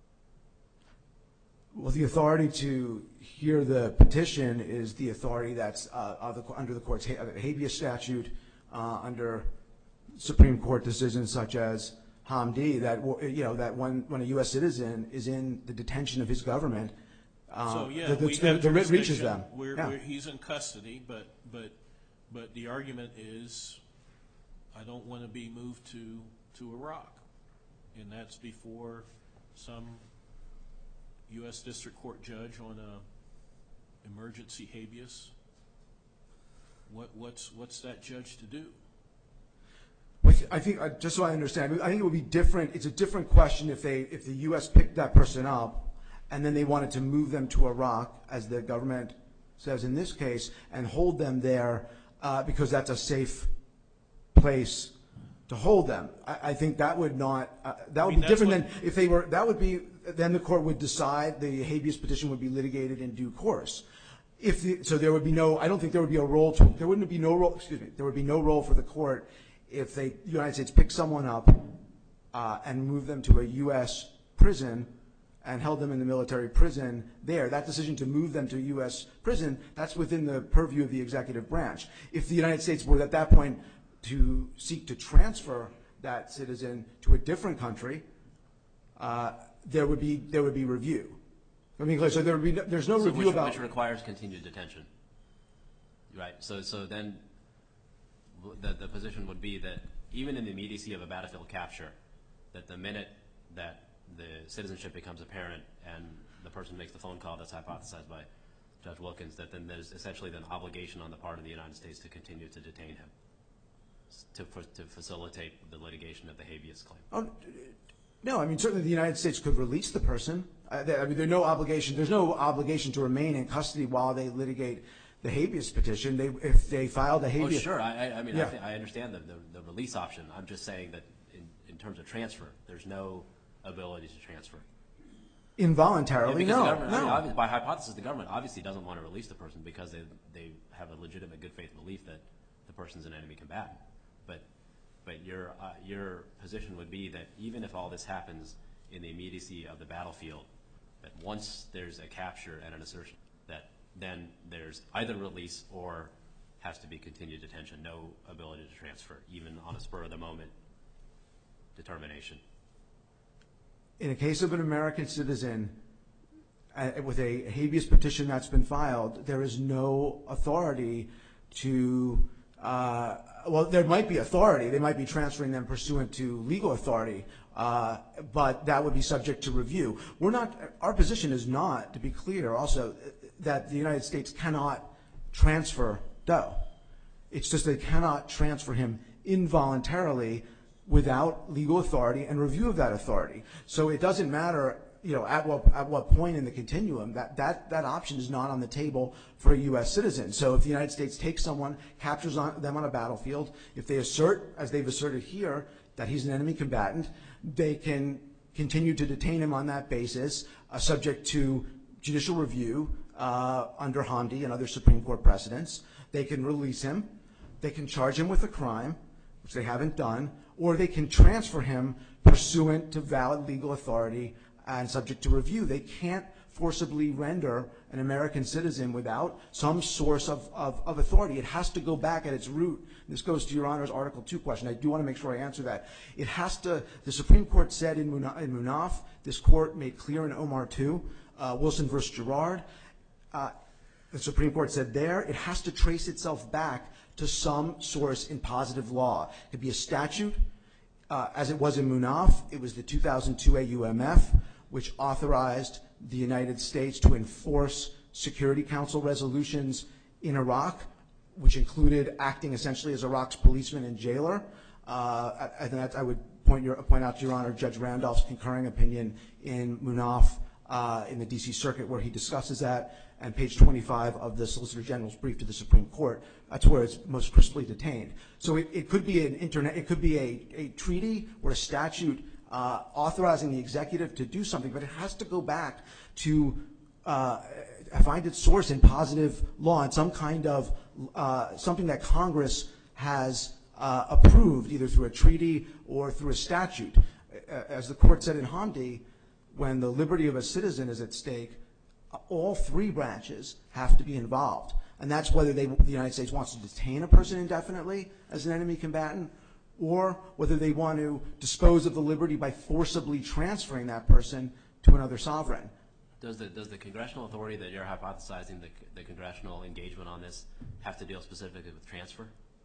E: Well, the authority to hear the petition is the authority that's under the court's habeas statute, under Supreme Court decisions such as Hamdi, that when a U.S. citizen is in the detention of his government, the writ reaches them.
D: He's in custody, but the argument is, I don't want to be moved to Iraq, and that's before some U.S. District Court judge on a emergency habeas. What's that judge to do?
E: I think, just so I understand, I think it would be different. It's a different question if the U.S. picked that person up and then they wanted to move them to Iraq, as the government says in this case, and hold them there because that's a safe place to hold them. I think that would not. That would be different than if they were. That would be. Then the court would decide the habeas petition would be litigated in due course. So there would be no. I don't think there would be a role. There wouldn't be no role. Excuse me. There would be no role for the court if the United States picked someone up and moved them to a U.S. prison and held them in the military prison there. That decision to move them to a U.S. prison, that's within the purview of the executive branch. If the United States were at that point to seek to transfer that citizen to a different country, there would be review. I mean, so there's no review about
B: which requires continued detention, right? So then the position would be that even in the immediacy of a battlefield capture, that the minute that the citizenship becomes apparent and the person makes the phone call that's hypothesized by Judge Wilkins, that then there's essentially an obligation on the part of the United States to continue to detain him to facilitate the litigation of the habeas claim.
E: No, I mean, certainly the United States could release the person. There's no obligation to remain in custody while they litigate the habeas petition. If they file the habeas.
B: Oh, sure. I understand the release option. I'm just saying that in terms of transfer, there's no ability to transfer.
E: Involuntarily, no.
B: By hypothesis, the government obviously doesn't want to release the person because they have a legitimate good faith belief that the person's an enemy combatant. But your position would be that even if all this happens in the immediacy of the battlefield, that once there's a capture and an assertion, that then there's either release or has to be continued detention, no ability to transfer, even on a spur-of-the-moment determination.
E: In a case of an American citizen with a habeas petition that's been filed, there is no authority to well, there might be authority. They might be transferring them pursuant to legal authority, but that would be subject to review. Our position is not, to be clear also, that the United States cannot transfer Doe. It's just they cannot transfer him involuntarily without legal authority and review of that authority. So it doesn't matter, at what point in the continuum, that option is not on the table for a U.S. citizen. So if the United States takes someone, captures them on a battlefield, if they assert, as they've asserted here, that he's an enemy combatant, they can continue to detain him on that basis, subject to judicial review under Hamdi and other Supreme Court precedents. They can release him. They can charge him with a crime, which they haven't done, or they can transfer him pursuant to valid legal authority and subject to review. They can't forcibly render an American citizen without some source of authority. It has to go back at its root. This goes to Your Honor's Article 2 question. I do want to make sure I answer that. It has to, the Supreme Court said in Munaf, this court made clear in Omar 2, Wilson versus Girard, the Supreme Court said there, it has to trace itself back to some source in positive law. It could be a statute, as it was in Munaf. It was the 2002 AUMF, which authorized the United States to enforce Security Council resolutions in Iraq, which included acting essentially as Iraq's policeman and jailer. I would point out to Your Honor Judge Randolph's concurring opinion in Munaf in the D.C. Circuit, where he discusses that, and page 25 of the Solicitor General's brief to the Supreme Court. That's where it's most crisply detained. So it could be it could be a treaty or a statute authorizing the executive to do something, but it has to go back to find its source in positive law and some kind of something that Congress has approved, either through a treaty or through a statute. As the court said in Hamdi, when the liberty of a citizen is at stake, all three branches have to be involved. And that's whether the United States wants to detain a person indefinitely as an enemy combatant, or whether they want to dispose of the liberty by forcibly transferring that person to another sovereign.
B: Does the congressional authority that you're hypothesizing, the congressional engagement on this, have to deal specifically with transfer?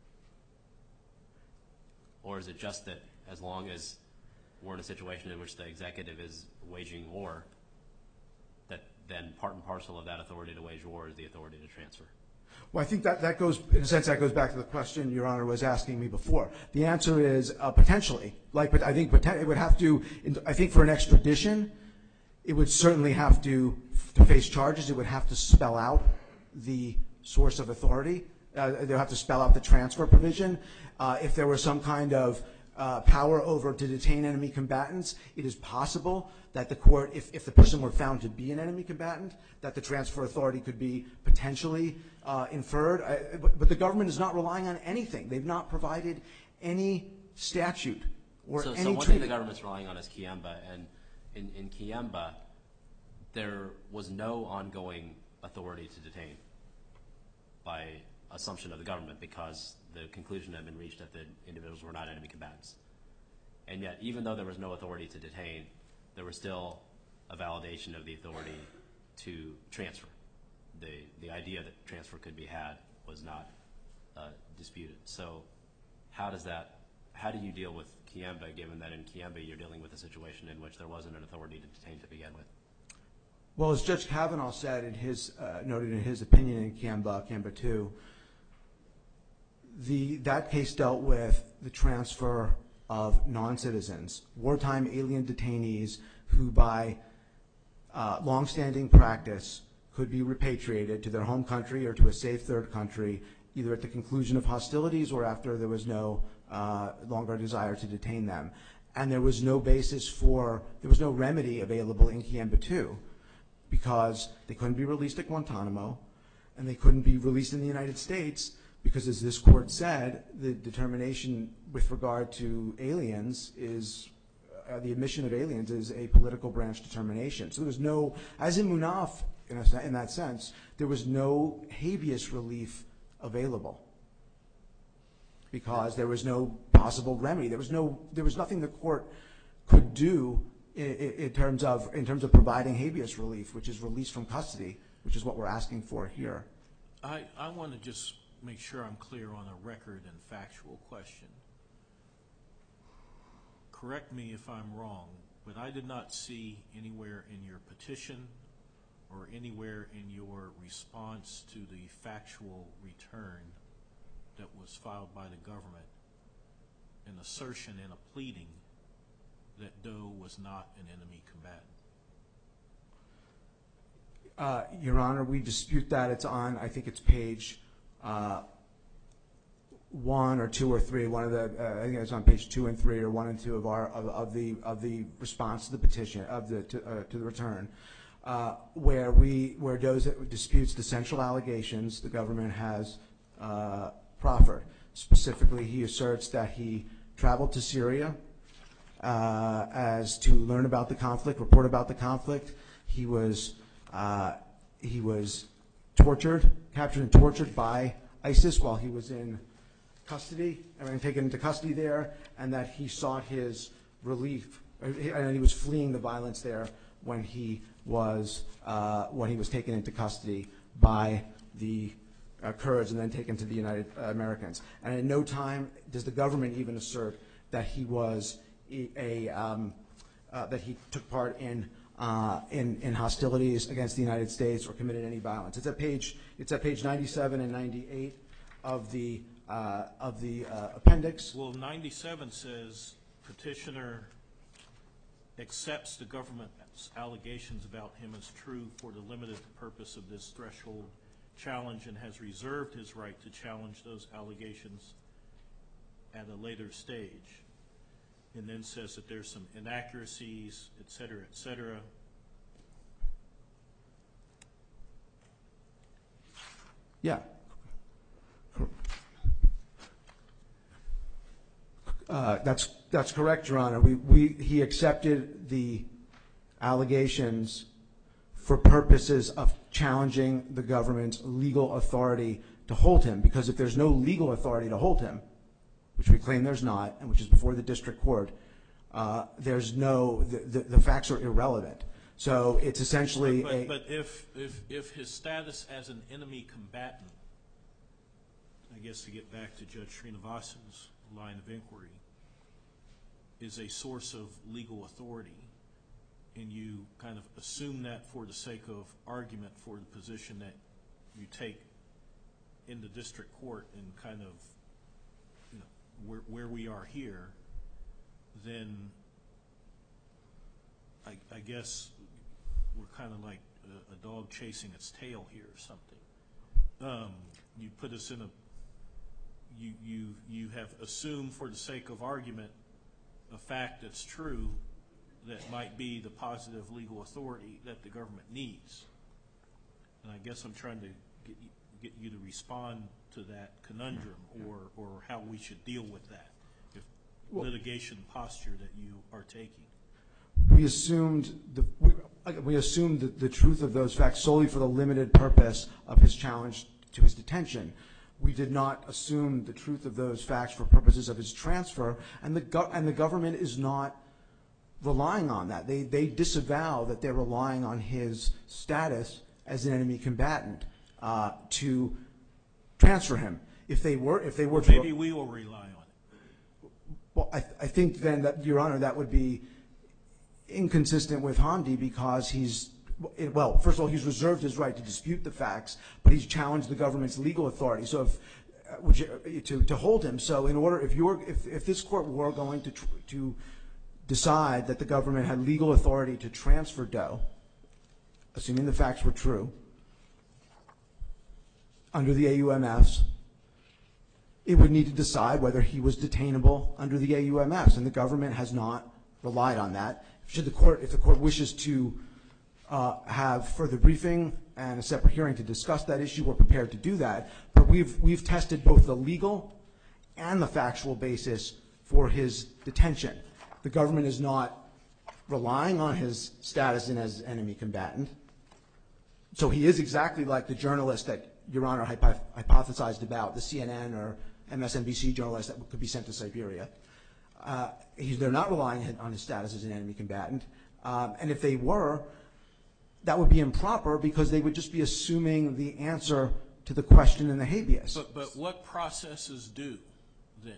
B: Or is it just that as long as we're in a situation in which the executive is waging war, that then part and parcel of that authority to wage war is the authority to transfer?
E: Well, I think that goes, in a sense, that goes back to the question Your Honor was asking me before. The answer is potentially. But I think it would have to, I think for an extradition, it would certainly have to face charges. It would have to spell out the source of authority. They would have to spell out the transfer provision. If there were some kind of power over to detain enemy combatants, it is possible that the court, if the person were found to be an enemy combatant, that the transfer authority could be potentially inferred. But the government is not relying on anything. They've not provided any statute or any treaty.
B: So one thing the government's relying on is Kiemba, and in Kiemba, there was no ongoing authority to detain by assumption of the government because the conclusion had been reached that the individuals were not enemy combatants. And yet, even though there was no authority to detain, there was still a validation of the authority to transfer. The idea that transfer could be had was not disputed. So how do you deal with Kiemba, given that in Kiemba you're dealing with a situation in which there wasn't an authority to detain to begin with?
E: Well, as Judge Kavanaugh said in his noted in his opinion in Kiemba 2, that case dealt with the transfer of non-citizens, wartime alien detainees who by longstanding practice could be repatriated to their home country or to a safe third country, either at the conclusion of hostilities or after there was no longer desire to detain them. And there was no remedy available in Kiemba 2 because they couldn't be released at Guantanamo and they couldn't be released in the United States because, as this court said, the determination with regard to aliens is the admission of aliens is a political branch determination. So there was no, as in Munaf, in that sense, there was no habeas relief available because there was no possible remedy. There was nothing the court could do in terms of providing habeas relief, which is release from custody, which is what we're asking for here.
D: I want to just make sure I'm clear on a record and factual question. Correct me if I'm wrong, but I did not see anywhere in your petition or anywhere in your response to the factual return that was filed by the government an assertion and a pleading that Doe was not an enemy combatant.
E: Your Honor, we dispute that. It's on, I think it's page 1 or 2 or 3. One of the, I think it's on page 2 and 3 or 1 and 2 of the response to the petition to the return, where Doe disputes the central allegations the government has proffered. Specifically, he asserts that he traveled to Syria as to learn about the conflict, report about the conflict. He was tortured, captured and tortured by ISIS while he was in custody, taken into custody there, and that he sought his relief, and he was fleeing the violence there when he was taken into custody by the Kurds and then taken to the United Americans. And at no time does the government even assert that he was that he took part in hostilities against the United States or committed any violence. It's at page 97 and 98 of the appendix.
D: Well, 97 says petitioner accepts the government's allegations about him as true for the limited purpose of this threshold challenge and has reserved his right to challenge those allegations at a later stage, and then says that there's some inaccuracies, et cetera, et cetera.
E: Yeah. That's correct, Your Honor. He accepted the allegations for purposes of challenging the government's legal authority to hold him, because if there's no legal authority to hold him, which we claim there's not, and which is before the district court, there's no, the facts are irrelevant. So it's essentially
D: But if his status as an enemy combatant, I guess to get back to Judge Srinivasan's line of inquiry, is a source of legal authority, and you kind of assume that for the sake of argument for the position that you take in the district court and kind of, you know, where we are here, then I guess we're kind of like a dog chasing its tail here or something. You put us in a, you have assumed for the sake of argument a fact that's true that might be the positive legal authority that the government needs. And I guess I'm trying to get you to respond to that conundrum or how we should deal with that litigation posture that you are taking.
E: we assumed the truth of those facts solely for the limited purpose of his challenge to his detention. We did not assume the truth of those facts for purposes of his transfer, and the government is not relying on that. They disavow that they're relying on his status as an enemy combatant to transfer him. If they were to,
D: maybe we will rely on it.
E: Well, I think then that, Your Honor, that would be inconsistent with Hamdi, because well, first of all, he's reserved his right to dispute the facts, but he's challenged the government's legal authority. So to hold him. So in order, if this court were going to decide that the government had legal authority to transfer Doe, assuming the facts were true, under the AUMFs, it would need to decide whether he was detainable under the AUMFs, and the government has not relied on that. If the court wishes to have further briefing and a separate hearing to discuss that issue, we're prepared to do that. But we've tested both the legal and the factual basis for his detention. The government is not relying on his status as enemy combatant. So he is exactly like the journalist that Your Honor hypothesized about, the CNN or MSNBC journalist that could be sent to Siberia. They're not relying on his status as an enemy combatant. And if they were, that would be improper, because they would just be assuming the answer to the question in the habeas.
D: But what process is due then?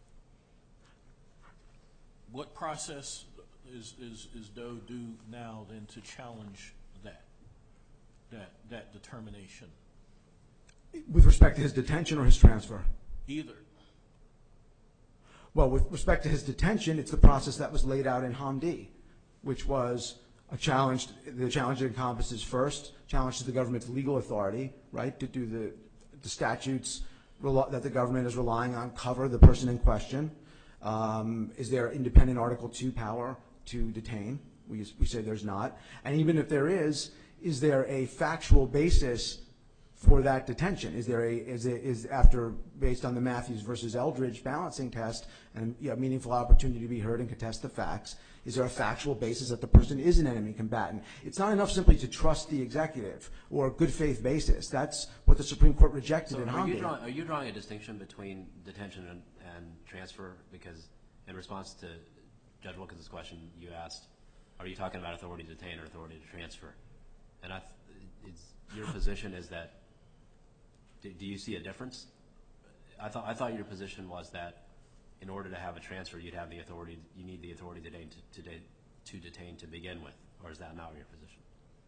D: What process is Doe due now then to challenge that determination?
E: With respect to his detention or his transfer?
D: Either.
E: Well, with respect to his detention, it's the process that was laid out in Hamdi, which was a challenge. The challenge encompasses first, challenge to the government's legal authority, right, to do the statutes that the government is relying on cover the person in question. Is there independent Article II power to detain? We say there's not. And even if there is there a factual basis for that detention? Based on the Matthews versus Eldridge balancing test and meaningful opportunity to be heard and contest the facts, is there a factual basis that the person is an enemy combatant? It's not enough simply to trust the executive or a good faith basis. That's what the Supreme Court rejected in Hamdi.
B: Are you drawing a distinction between detention and transfer? Because in response to Judge Wilkins' question, you asked, are you talking about authority to detain or authority to transfer? And your position is that, do you see a difference? I thought your position was that in order to have a transfer, you need the authority to detain to begin with, or is that not your position?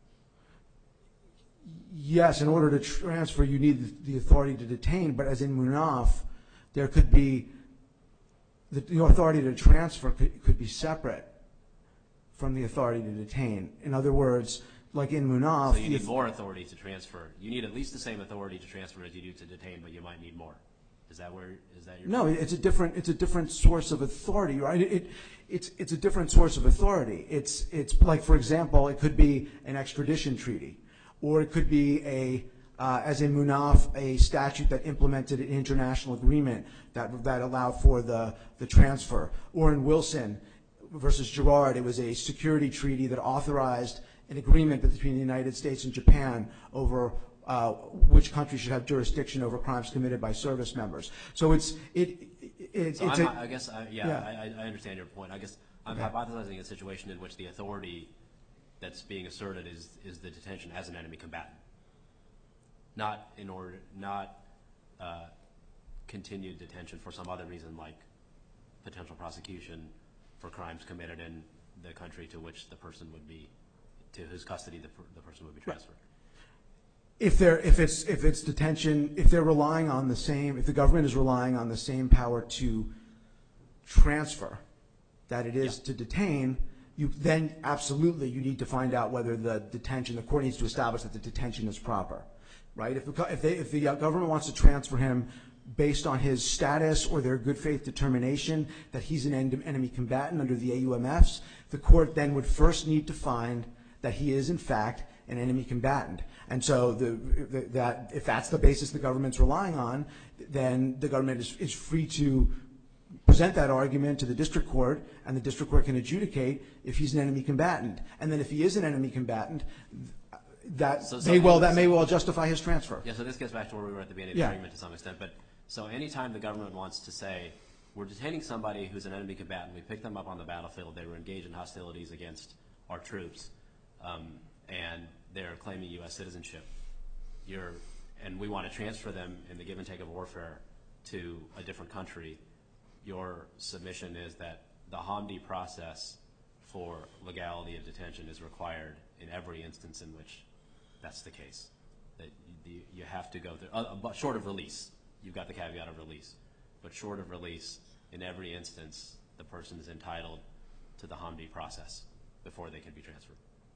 E: Yes, in order to transfer, you need the authority to detain, but as in Munaf, there could be the authority to transfer could be separate from the authority to detain. In other words, like in Munaf,
B: so you need more authority to transfer. You need at least the same authority to transfer as you do to detain, but you might need more. Is that your?
E: No, it's a different source of authority, right? It's a different source of authority. It's like, for example, it could be an extradition treaty, or it could be as in Munaf, a statute that implemented an international agreement that allowed for the transfer. Or in Wilson versus Girard, it was a security treaty that authorized an agreement between the United States and Japan over which country should have jurisdiction over crimes committed by service members. So I understand your point. I guess I'm hypothesizing a situation in which the authority that's being asserted is the detention as an enemy combatant, not continued detention for some other reason, like potential prosecution for crimes committed in the country to which the person would be, to whose custody the person would be transferred. If it's detention, if the government is relying on the same power to transfer that it is to detain, then absolutely you need to find out whether the court needs to establish that the detention is proper, right? If the government wants to transfer him based on his status or their good faith determination that he's an enemy combatant under the AUMFs, the court then would first need to find that he is in fact an enemy combatant. And so if that's the basis the government's relying on, then the government is free to present that argument to the district court, and the district court can adjudicate if he's an enemy combatant. And then if he is an enemy combatant, that may well justify his transfer.
B: Yeah, so this gets back to where we were at the beginning of the argument to some extent. But so anytime the government wants to say, we're detaining somebody who's an enemy combatant, we picked them up on the battlefield, they were engaged in hostilities against our troops, and they're claiming U.S. citizenship, and we want to transfer them in the give and take of warfare to a different country, your submission is that the Hamdi process for legality of detention is required in every instance in which that's the case, that you have to go through, short of release. You've got the caveat of release. But short of release, in every instance, the person is entitled to the Hamdi process before they can be transferred.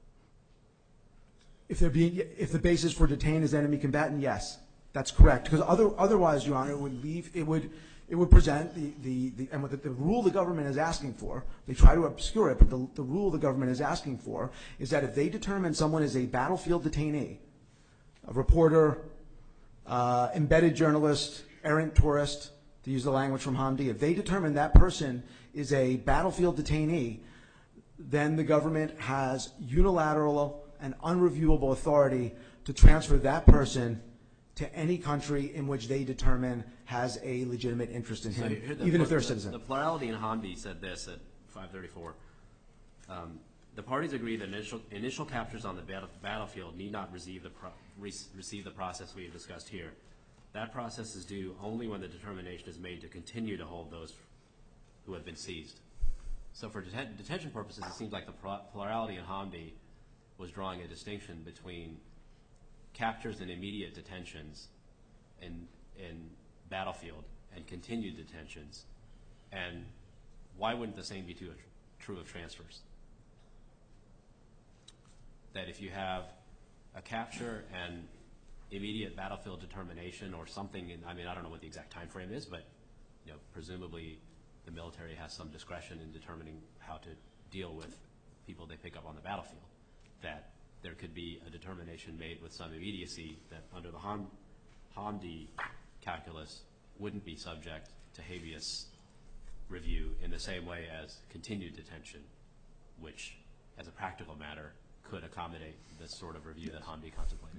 E: If the basis for detain is enemy combatant, yes, that's correct. Because otherwise, Your Honor, it would present and what the rule the government is asking for. They try to obscure it, but the rule the government is asking for is that if they determine someone is a battlefield detainee, a reporter, embedded journalist, errant tourist, to use the language from Hamdi, if they determine that person is a battlefield detainee, then the government has unilateral and unreviewable authority to transfer that person to any country in which they determine has a legitimate interest in him, even if they're a citizen.
B: The plurality in Hamdi said this at 534. the parties agree that initial captures on the battlefield need not receive the process we have discussed here. That process is due only when the determination is made to continue to hold those who have been seized. So for detention purposes, it seems like the plurality in Hamdi was drawing a distinction between captures and immediate detentions in battlefield and continued detentions. And why wouldn't the same be true of transfers? That if you have a capture and immediate battlefield determination or something, I don't know what the exact time frame is, but presumably the military has some discretion in determining how to deal with people they pick up on the battlefield, that there could be a determination made with some immediacy that under the Hamdi calculus wouldn't be subject to habeas review in the same way as continued detention, which as a practical matter could accommodate this sort of review that Hamdi contemplated.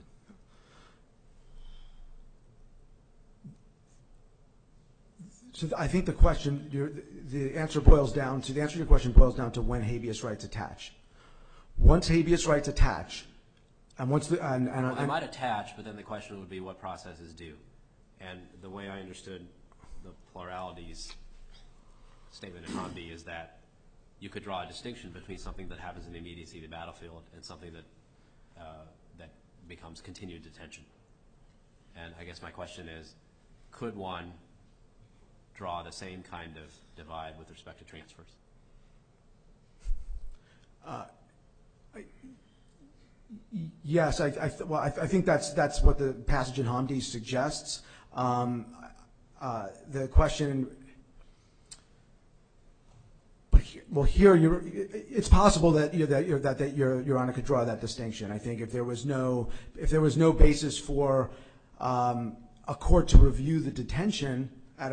E: So I think the answer to your question boils down to when habeas rights attach. Once habeas rights attach, and once
B: they might attach, but then the question would be what process is due. And the way I understood the plurality's statement in Hamdi is that you could draw a distinction between something that happens in immediacy to the battlefield and something that becomes continued detention. And I guess my question is, could one draw the same kind of divide with respect to transfers?
E: Yes, I think that's what the passage in Hamdi suggests. The question, here it's possible that Your Honor could draw that distinction. I think if there was no basis for a court to review the detention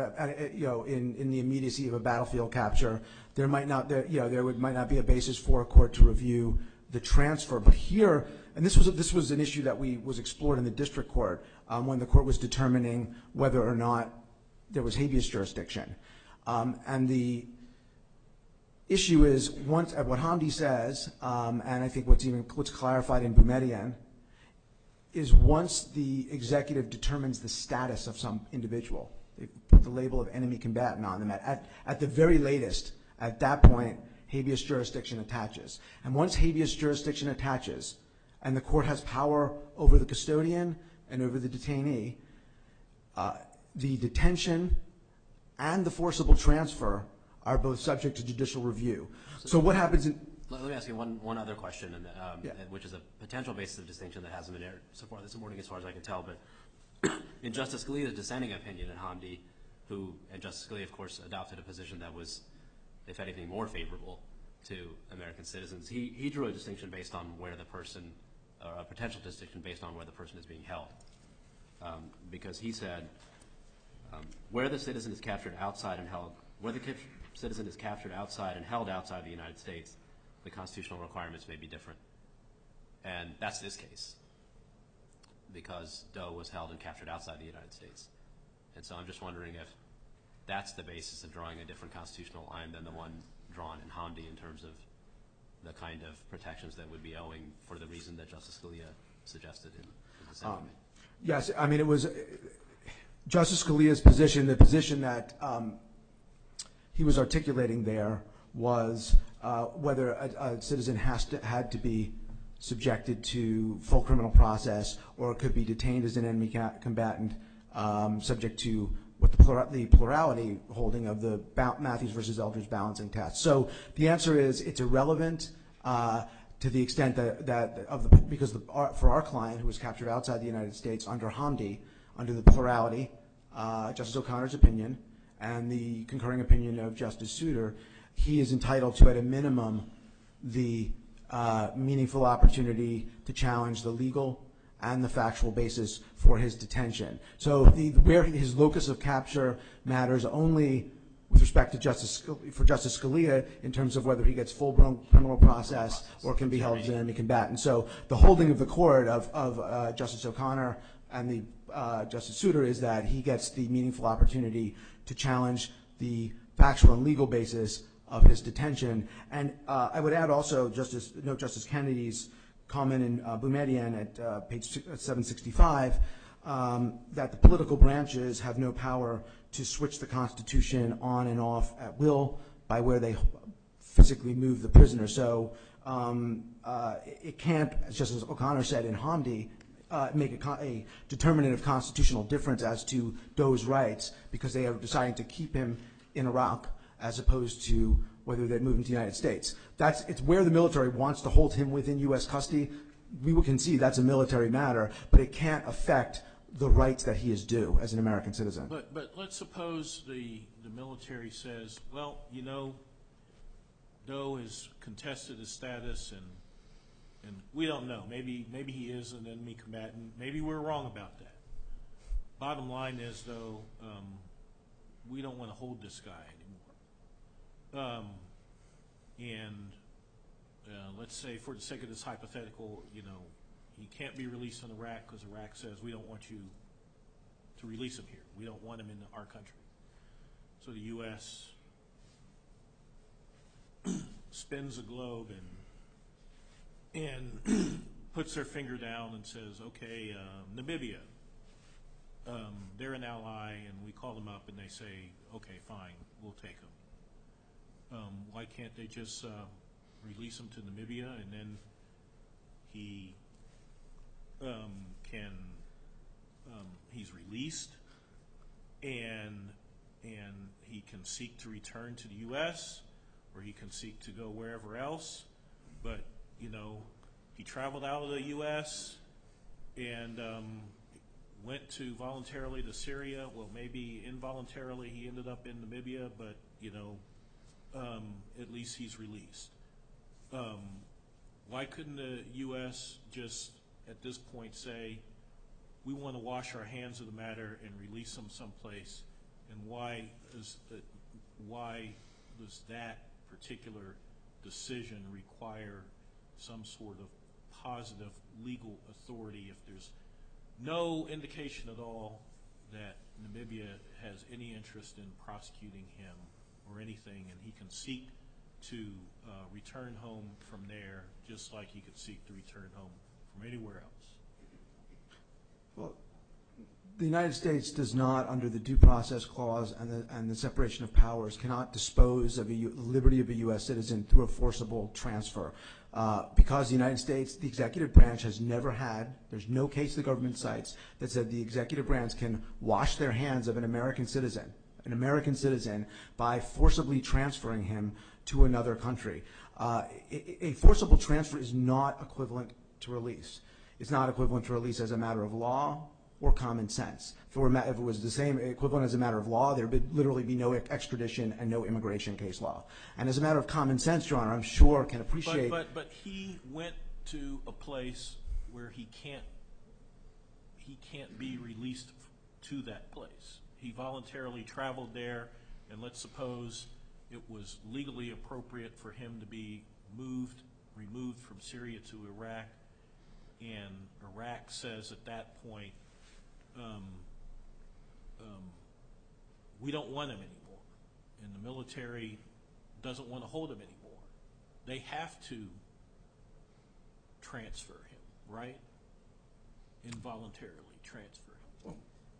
E: in the immediacy of a battlefield capture, there might not be a basis for a court to review the transfer. But here, and this was an issue that was explored in the district court when the court was determining whether or not there was habeas jurisdiction. And the issue is, what Hamdi says, and I think what's clarified in Boumediene, is once the executive determines the status of some individual, they put the label of enemy combatant on them. At the very latest, at that point, habeas jurisdiction attaches. And once habeas jurisdiction attaches, and the court has power over the custodian and over the detainee, the detention and the forcible transfer are both subject to judicial review. So what happens in...
B: Let me ask you one other question, which is a potential basis of distinction that hasn't been aired so far this morning as far as I can tell, but in Justice Scalia's dissenting opinion in Hamdi, and Justice Scalia, of course, adopted a position that was, if anything, more favorable to American citizens, he drew a distinction based on where the person, or a potential distinction based on where the person is being held. Because he said, where the citizen is captured outside and held, outside the United States, the constitutional requirements may be different. And that's this case, because Doe was held and captured outside the United States. And so I'm just wondering if that's the basis of drawing a different constitutional line than the one drawn in Hamdi in terms of the kind of protections that would be owing for the reason that Justice Scalia suggested in the Senate.
E: Yes, I mean, it was Justice Scalia's position, the position that he was articulating there was whether a citizen had to be subjected to full criminal process or could be detained as an enemy combatant subject to what the plurality holding of the Matthews versus Eldridge balancing test. So the answer is it's irrelevant to the extent because for our client who was captured outside the United States under Hamdi, under the plurality, Justice O'Connor's opinion, and the concurring opinion of Justice Souter, he is entitled to, at a minimum, the meaningful opportunity to challenge the legal and the factual basis for his detention. So where his locus of capture matters only with respect to Justice Scalia in terms of whether he gets full-blown criminal process or can be held as an enemy combatant. So the holding of the court of Justice O'Connor and the Justice Souter is that he gets the meaningful opportunity to challenge the factual and legal basis of his detention. And I would add also, Justice Kennedy's comment in Boumediene at page 765, that the political branches have no power to switch the Constitution on and off at will by where they physically move the prisoner. So it can't, as Justice O'Connor said in Hamdi, make a determinative constitutional difference as to Doe's rights because they are deciding to keep him in Iraq as opposed to whether they move him to the United States. It's where the military wants to hold him within U.S. custody. We can see that's a military matter, but it can't affect the rights that he is due as an American citizen.
D: But let's suppose the military says, well, you know, Doe has contested his status, and we don't know. Maybe he is an enemy combatant. Maybe we're wrong about that. Bottom line is, though, we don't want to hold this guy anymore. Let's say, for the sake of this hypothetical, you know, he can't be released in Iraq because Iraq says we don't want you to release him here. We don't want him in our country. So the U.S. spins the globe and puts their finger down and says, okay, Namibia, they're an ally, and we call them up and they say, okay, fine, we'll take them. Why can't they just release him to Namibia, and then he he's released, and he can seek to return to the U.S., or he can seek to go wherever else, but, you know, he traveled out of the U.S. and went to voluntarily to Syria. Well, maybe involuntarily he ended up in Namibia, but, you know, at least he's released. Why couldn't the U.S. just at this point say, we want to wash our hands of the matter and release him someplace, and why does that particular decision require some sort of positive legal authority if there's no indication at all that Namibia has any interest in prosecuting him or anything, and he can seek to return home from there just like he could seek to return home from anywhere else?
E: Well, the United States does not, under the Due Process Clause and the separation of powers, cannot dispose of the liberty of a U.S. citizen through a forcible transfer. Because the United States, the executive branch has never had, there's no case the government cites that said the executive branch can wash their hands of an American citizen by forcibly transferring him to another country. A forcible transfer is not equivalent to release. It's not equivalent to release as a matter of law or common sense. If it was the same equivalent as a matter of law, there would literally be no extradition and no immigration case law. And as a matter of common sense, Your Honor, I'm sure can appreciate.
D: But he went to a place where he can't be released to that place. He voluntarily traveled there, and let's suppose it was legally appropriate for him to be removed from Syria to Iraq, and Iraq says at that point, we don't want him anymore, and the military doesn't want to hold him anymore. They have to transfer him, right? Involuntarily transfer him.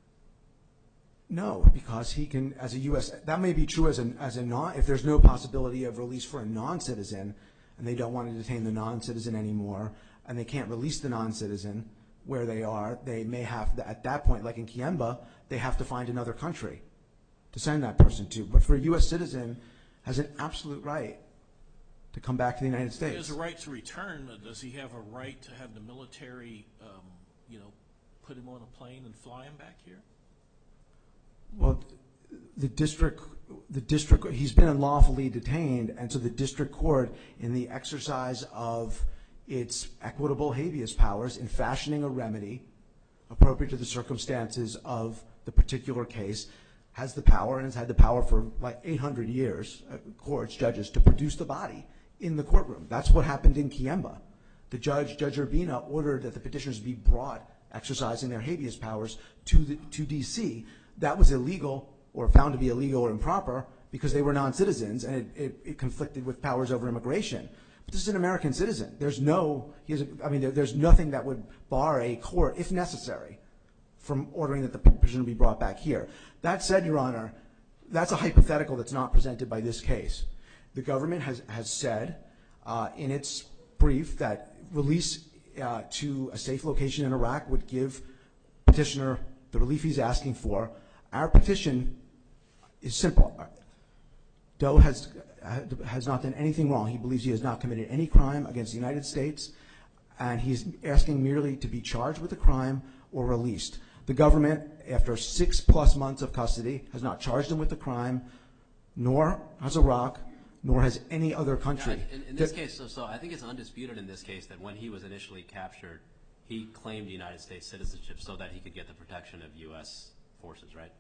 E: No, because he can, as a U.S., that may be true if there's no possibility of release for a non-citizen, and they don't want to detain the non-citizen anymore, and they can't release the non-citizen where they are, they may have, at that point, like in Kiemba, they have to find another country to send that person to. But for a U.S. citizen, has an absolute right to come back to the United States.
D: He has a right to return, but does he have a right to have the military, put him on a plane and fly him back here?
E: Well, the district, he's been unlawfully detained, and so the district court, in the exercise of its equitable habeas powers in fashioning a remedy appropriate to the circumstances of the particular case, has the power, and has had the power for like 800 years, courts, judges, to produce the body in the courtroom. That's what happened in Kiemba. The Judge Urbina, ordered that the petitioners be brought, exercising their habeas powers, to D.C. That was illegal, or found to be illegal or improper, because they were non-citizens and it conflicted with powers over immigration. But this is an American citizen. There's nothing that would bar a court, if necessary, from ordering that the petitioner be brought back here. That said, Your Honor, that's a hypothetical that's not presented by this case. The government has said in its brief that release to a safe location in Iraq would give petitioner the relief he's asking for. Our petition is simple. Doe has not done anything wrong. He believes he has not committed any crime against the United States, and he's asking merely to be charged with a crime or released. The government, after 6+ months of custody, has not charged him with the crime, nor has Iraq, nor has any other country.
B: In this case, so I think it's undisputed in this case that when he was initially captured, he claimed United States citizenship so that he could get the protection of U.S. forces, right?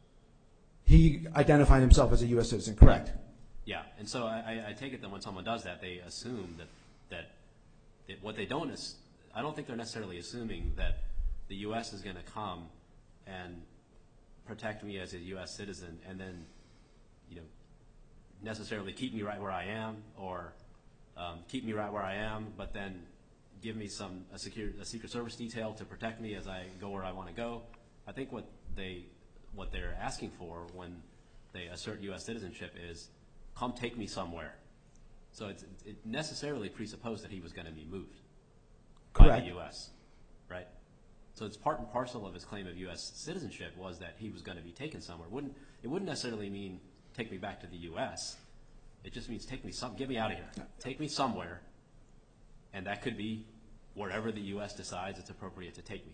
E: He identified himself as a U.S. citizen, correct?
B: Yeah, and so I take it that when someone does that, they assume that what they don't is, I don't think they're necessarily assuming that the U.S. is going to come and protect me as a U.S. citizen and then, necessarily keep me right where I am, or keep me right where I am, but then give me a Secret Service detail to protect me as I go where I want to go. I think what they're asking for when they assert U.S. citizenship is, come take me somewhere. So it necessarily presupposed that he was going to be moved by the U.S., right? So it's part and parcel of his claim of U.S. citizenship was that he was going to be taken somewhere. It wouldn't necessarily mean take me back to the U.S. It just means get me out of here. Take me somewhere, and that could be wherever the U.S. decides it's appropriate to take me.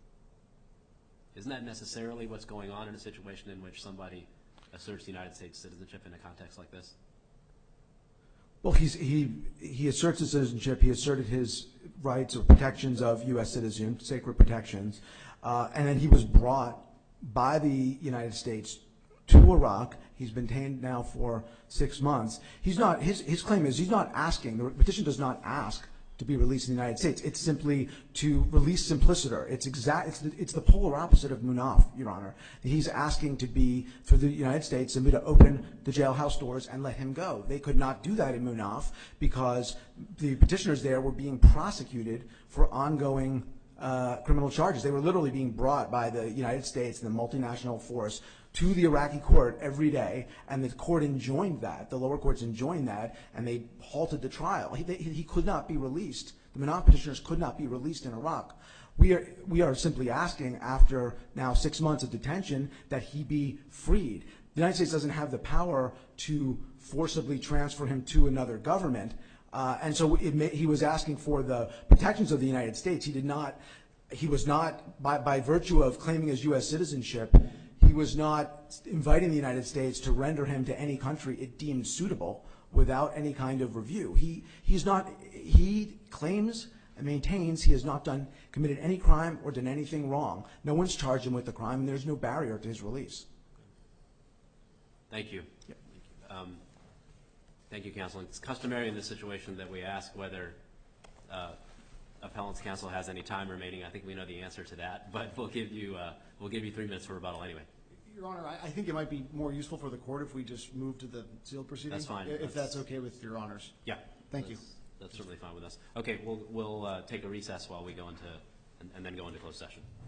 B: Isn't that necessarily what's going on in a situation in which somebody asserts United States citizenship in a context like this?
E: Well, he asserts his citizenship. He asserted his rights or protections of U.S. citizens, sacred protections, and then he was brought by the United States to Iraq. He's been detained now for 6 months. His claim is he's not asking. The petition does not ask to be released in the United States. It's simply to release simpliciter. It's the polar opposite of Munaf, Your Honor. He's asking for the United States to open the jailhouse doors and let him go. They could not do that in Munaf because the petitioners there were being prosecuted for ongoing criminal charges. They were literally being brought by the United States and the multinational force to the Iraqi court every day, and the court enjoined that. The lower courts enjoined that, and they halted the trial. He could not be released. The Munaf petitioners could not be released in Iraq. We are simply asking, after now 6 months of detention, that he be freed. The United States doesn't have the power to forcibly transfer him to another government, and so he was asking for the protections of the United States. He was not, by virtue of claiming his U.S. citizenship, he was not inviting the United States to render him to any country it deemed suitable without any kind of review. He claims and maintains he has not committed any crime or done anything wrong. No one's charged him with the crime, and there's no barrier to his release.
B: Thank you.
E: Yep.
B: Thank you, counsel. It's customary in this situation that we ask whether appellant's counsel has any time remaining. I think we know the answer to that, but we'll give you 3 minutes for rebuttal anyway.
C: Your Honor, I think it might be more useful for the court if we just move to the sealed proceeding.
B: That's fine.
C: If that's okay with your honors.
B: Yeah.
C: Thank you.
B: That's certainly fine with us. Okay, we'll take a recess while we go into and then go into closed session.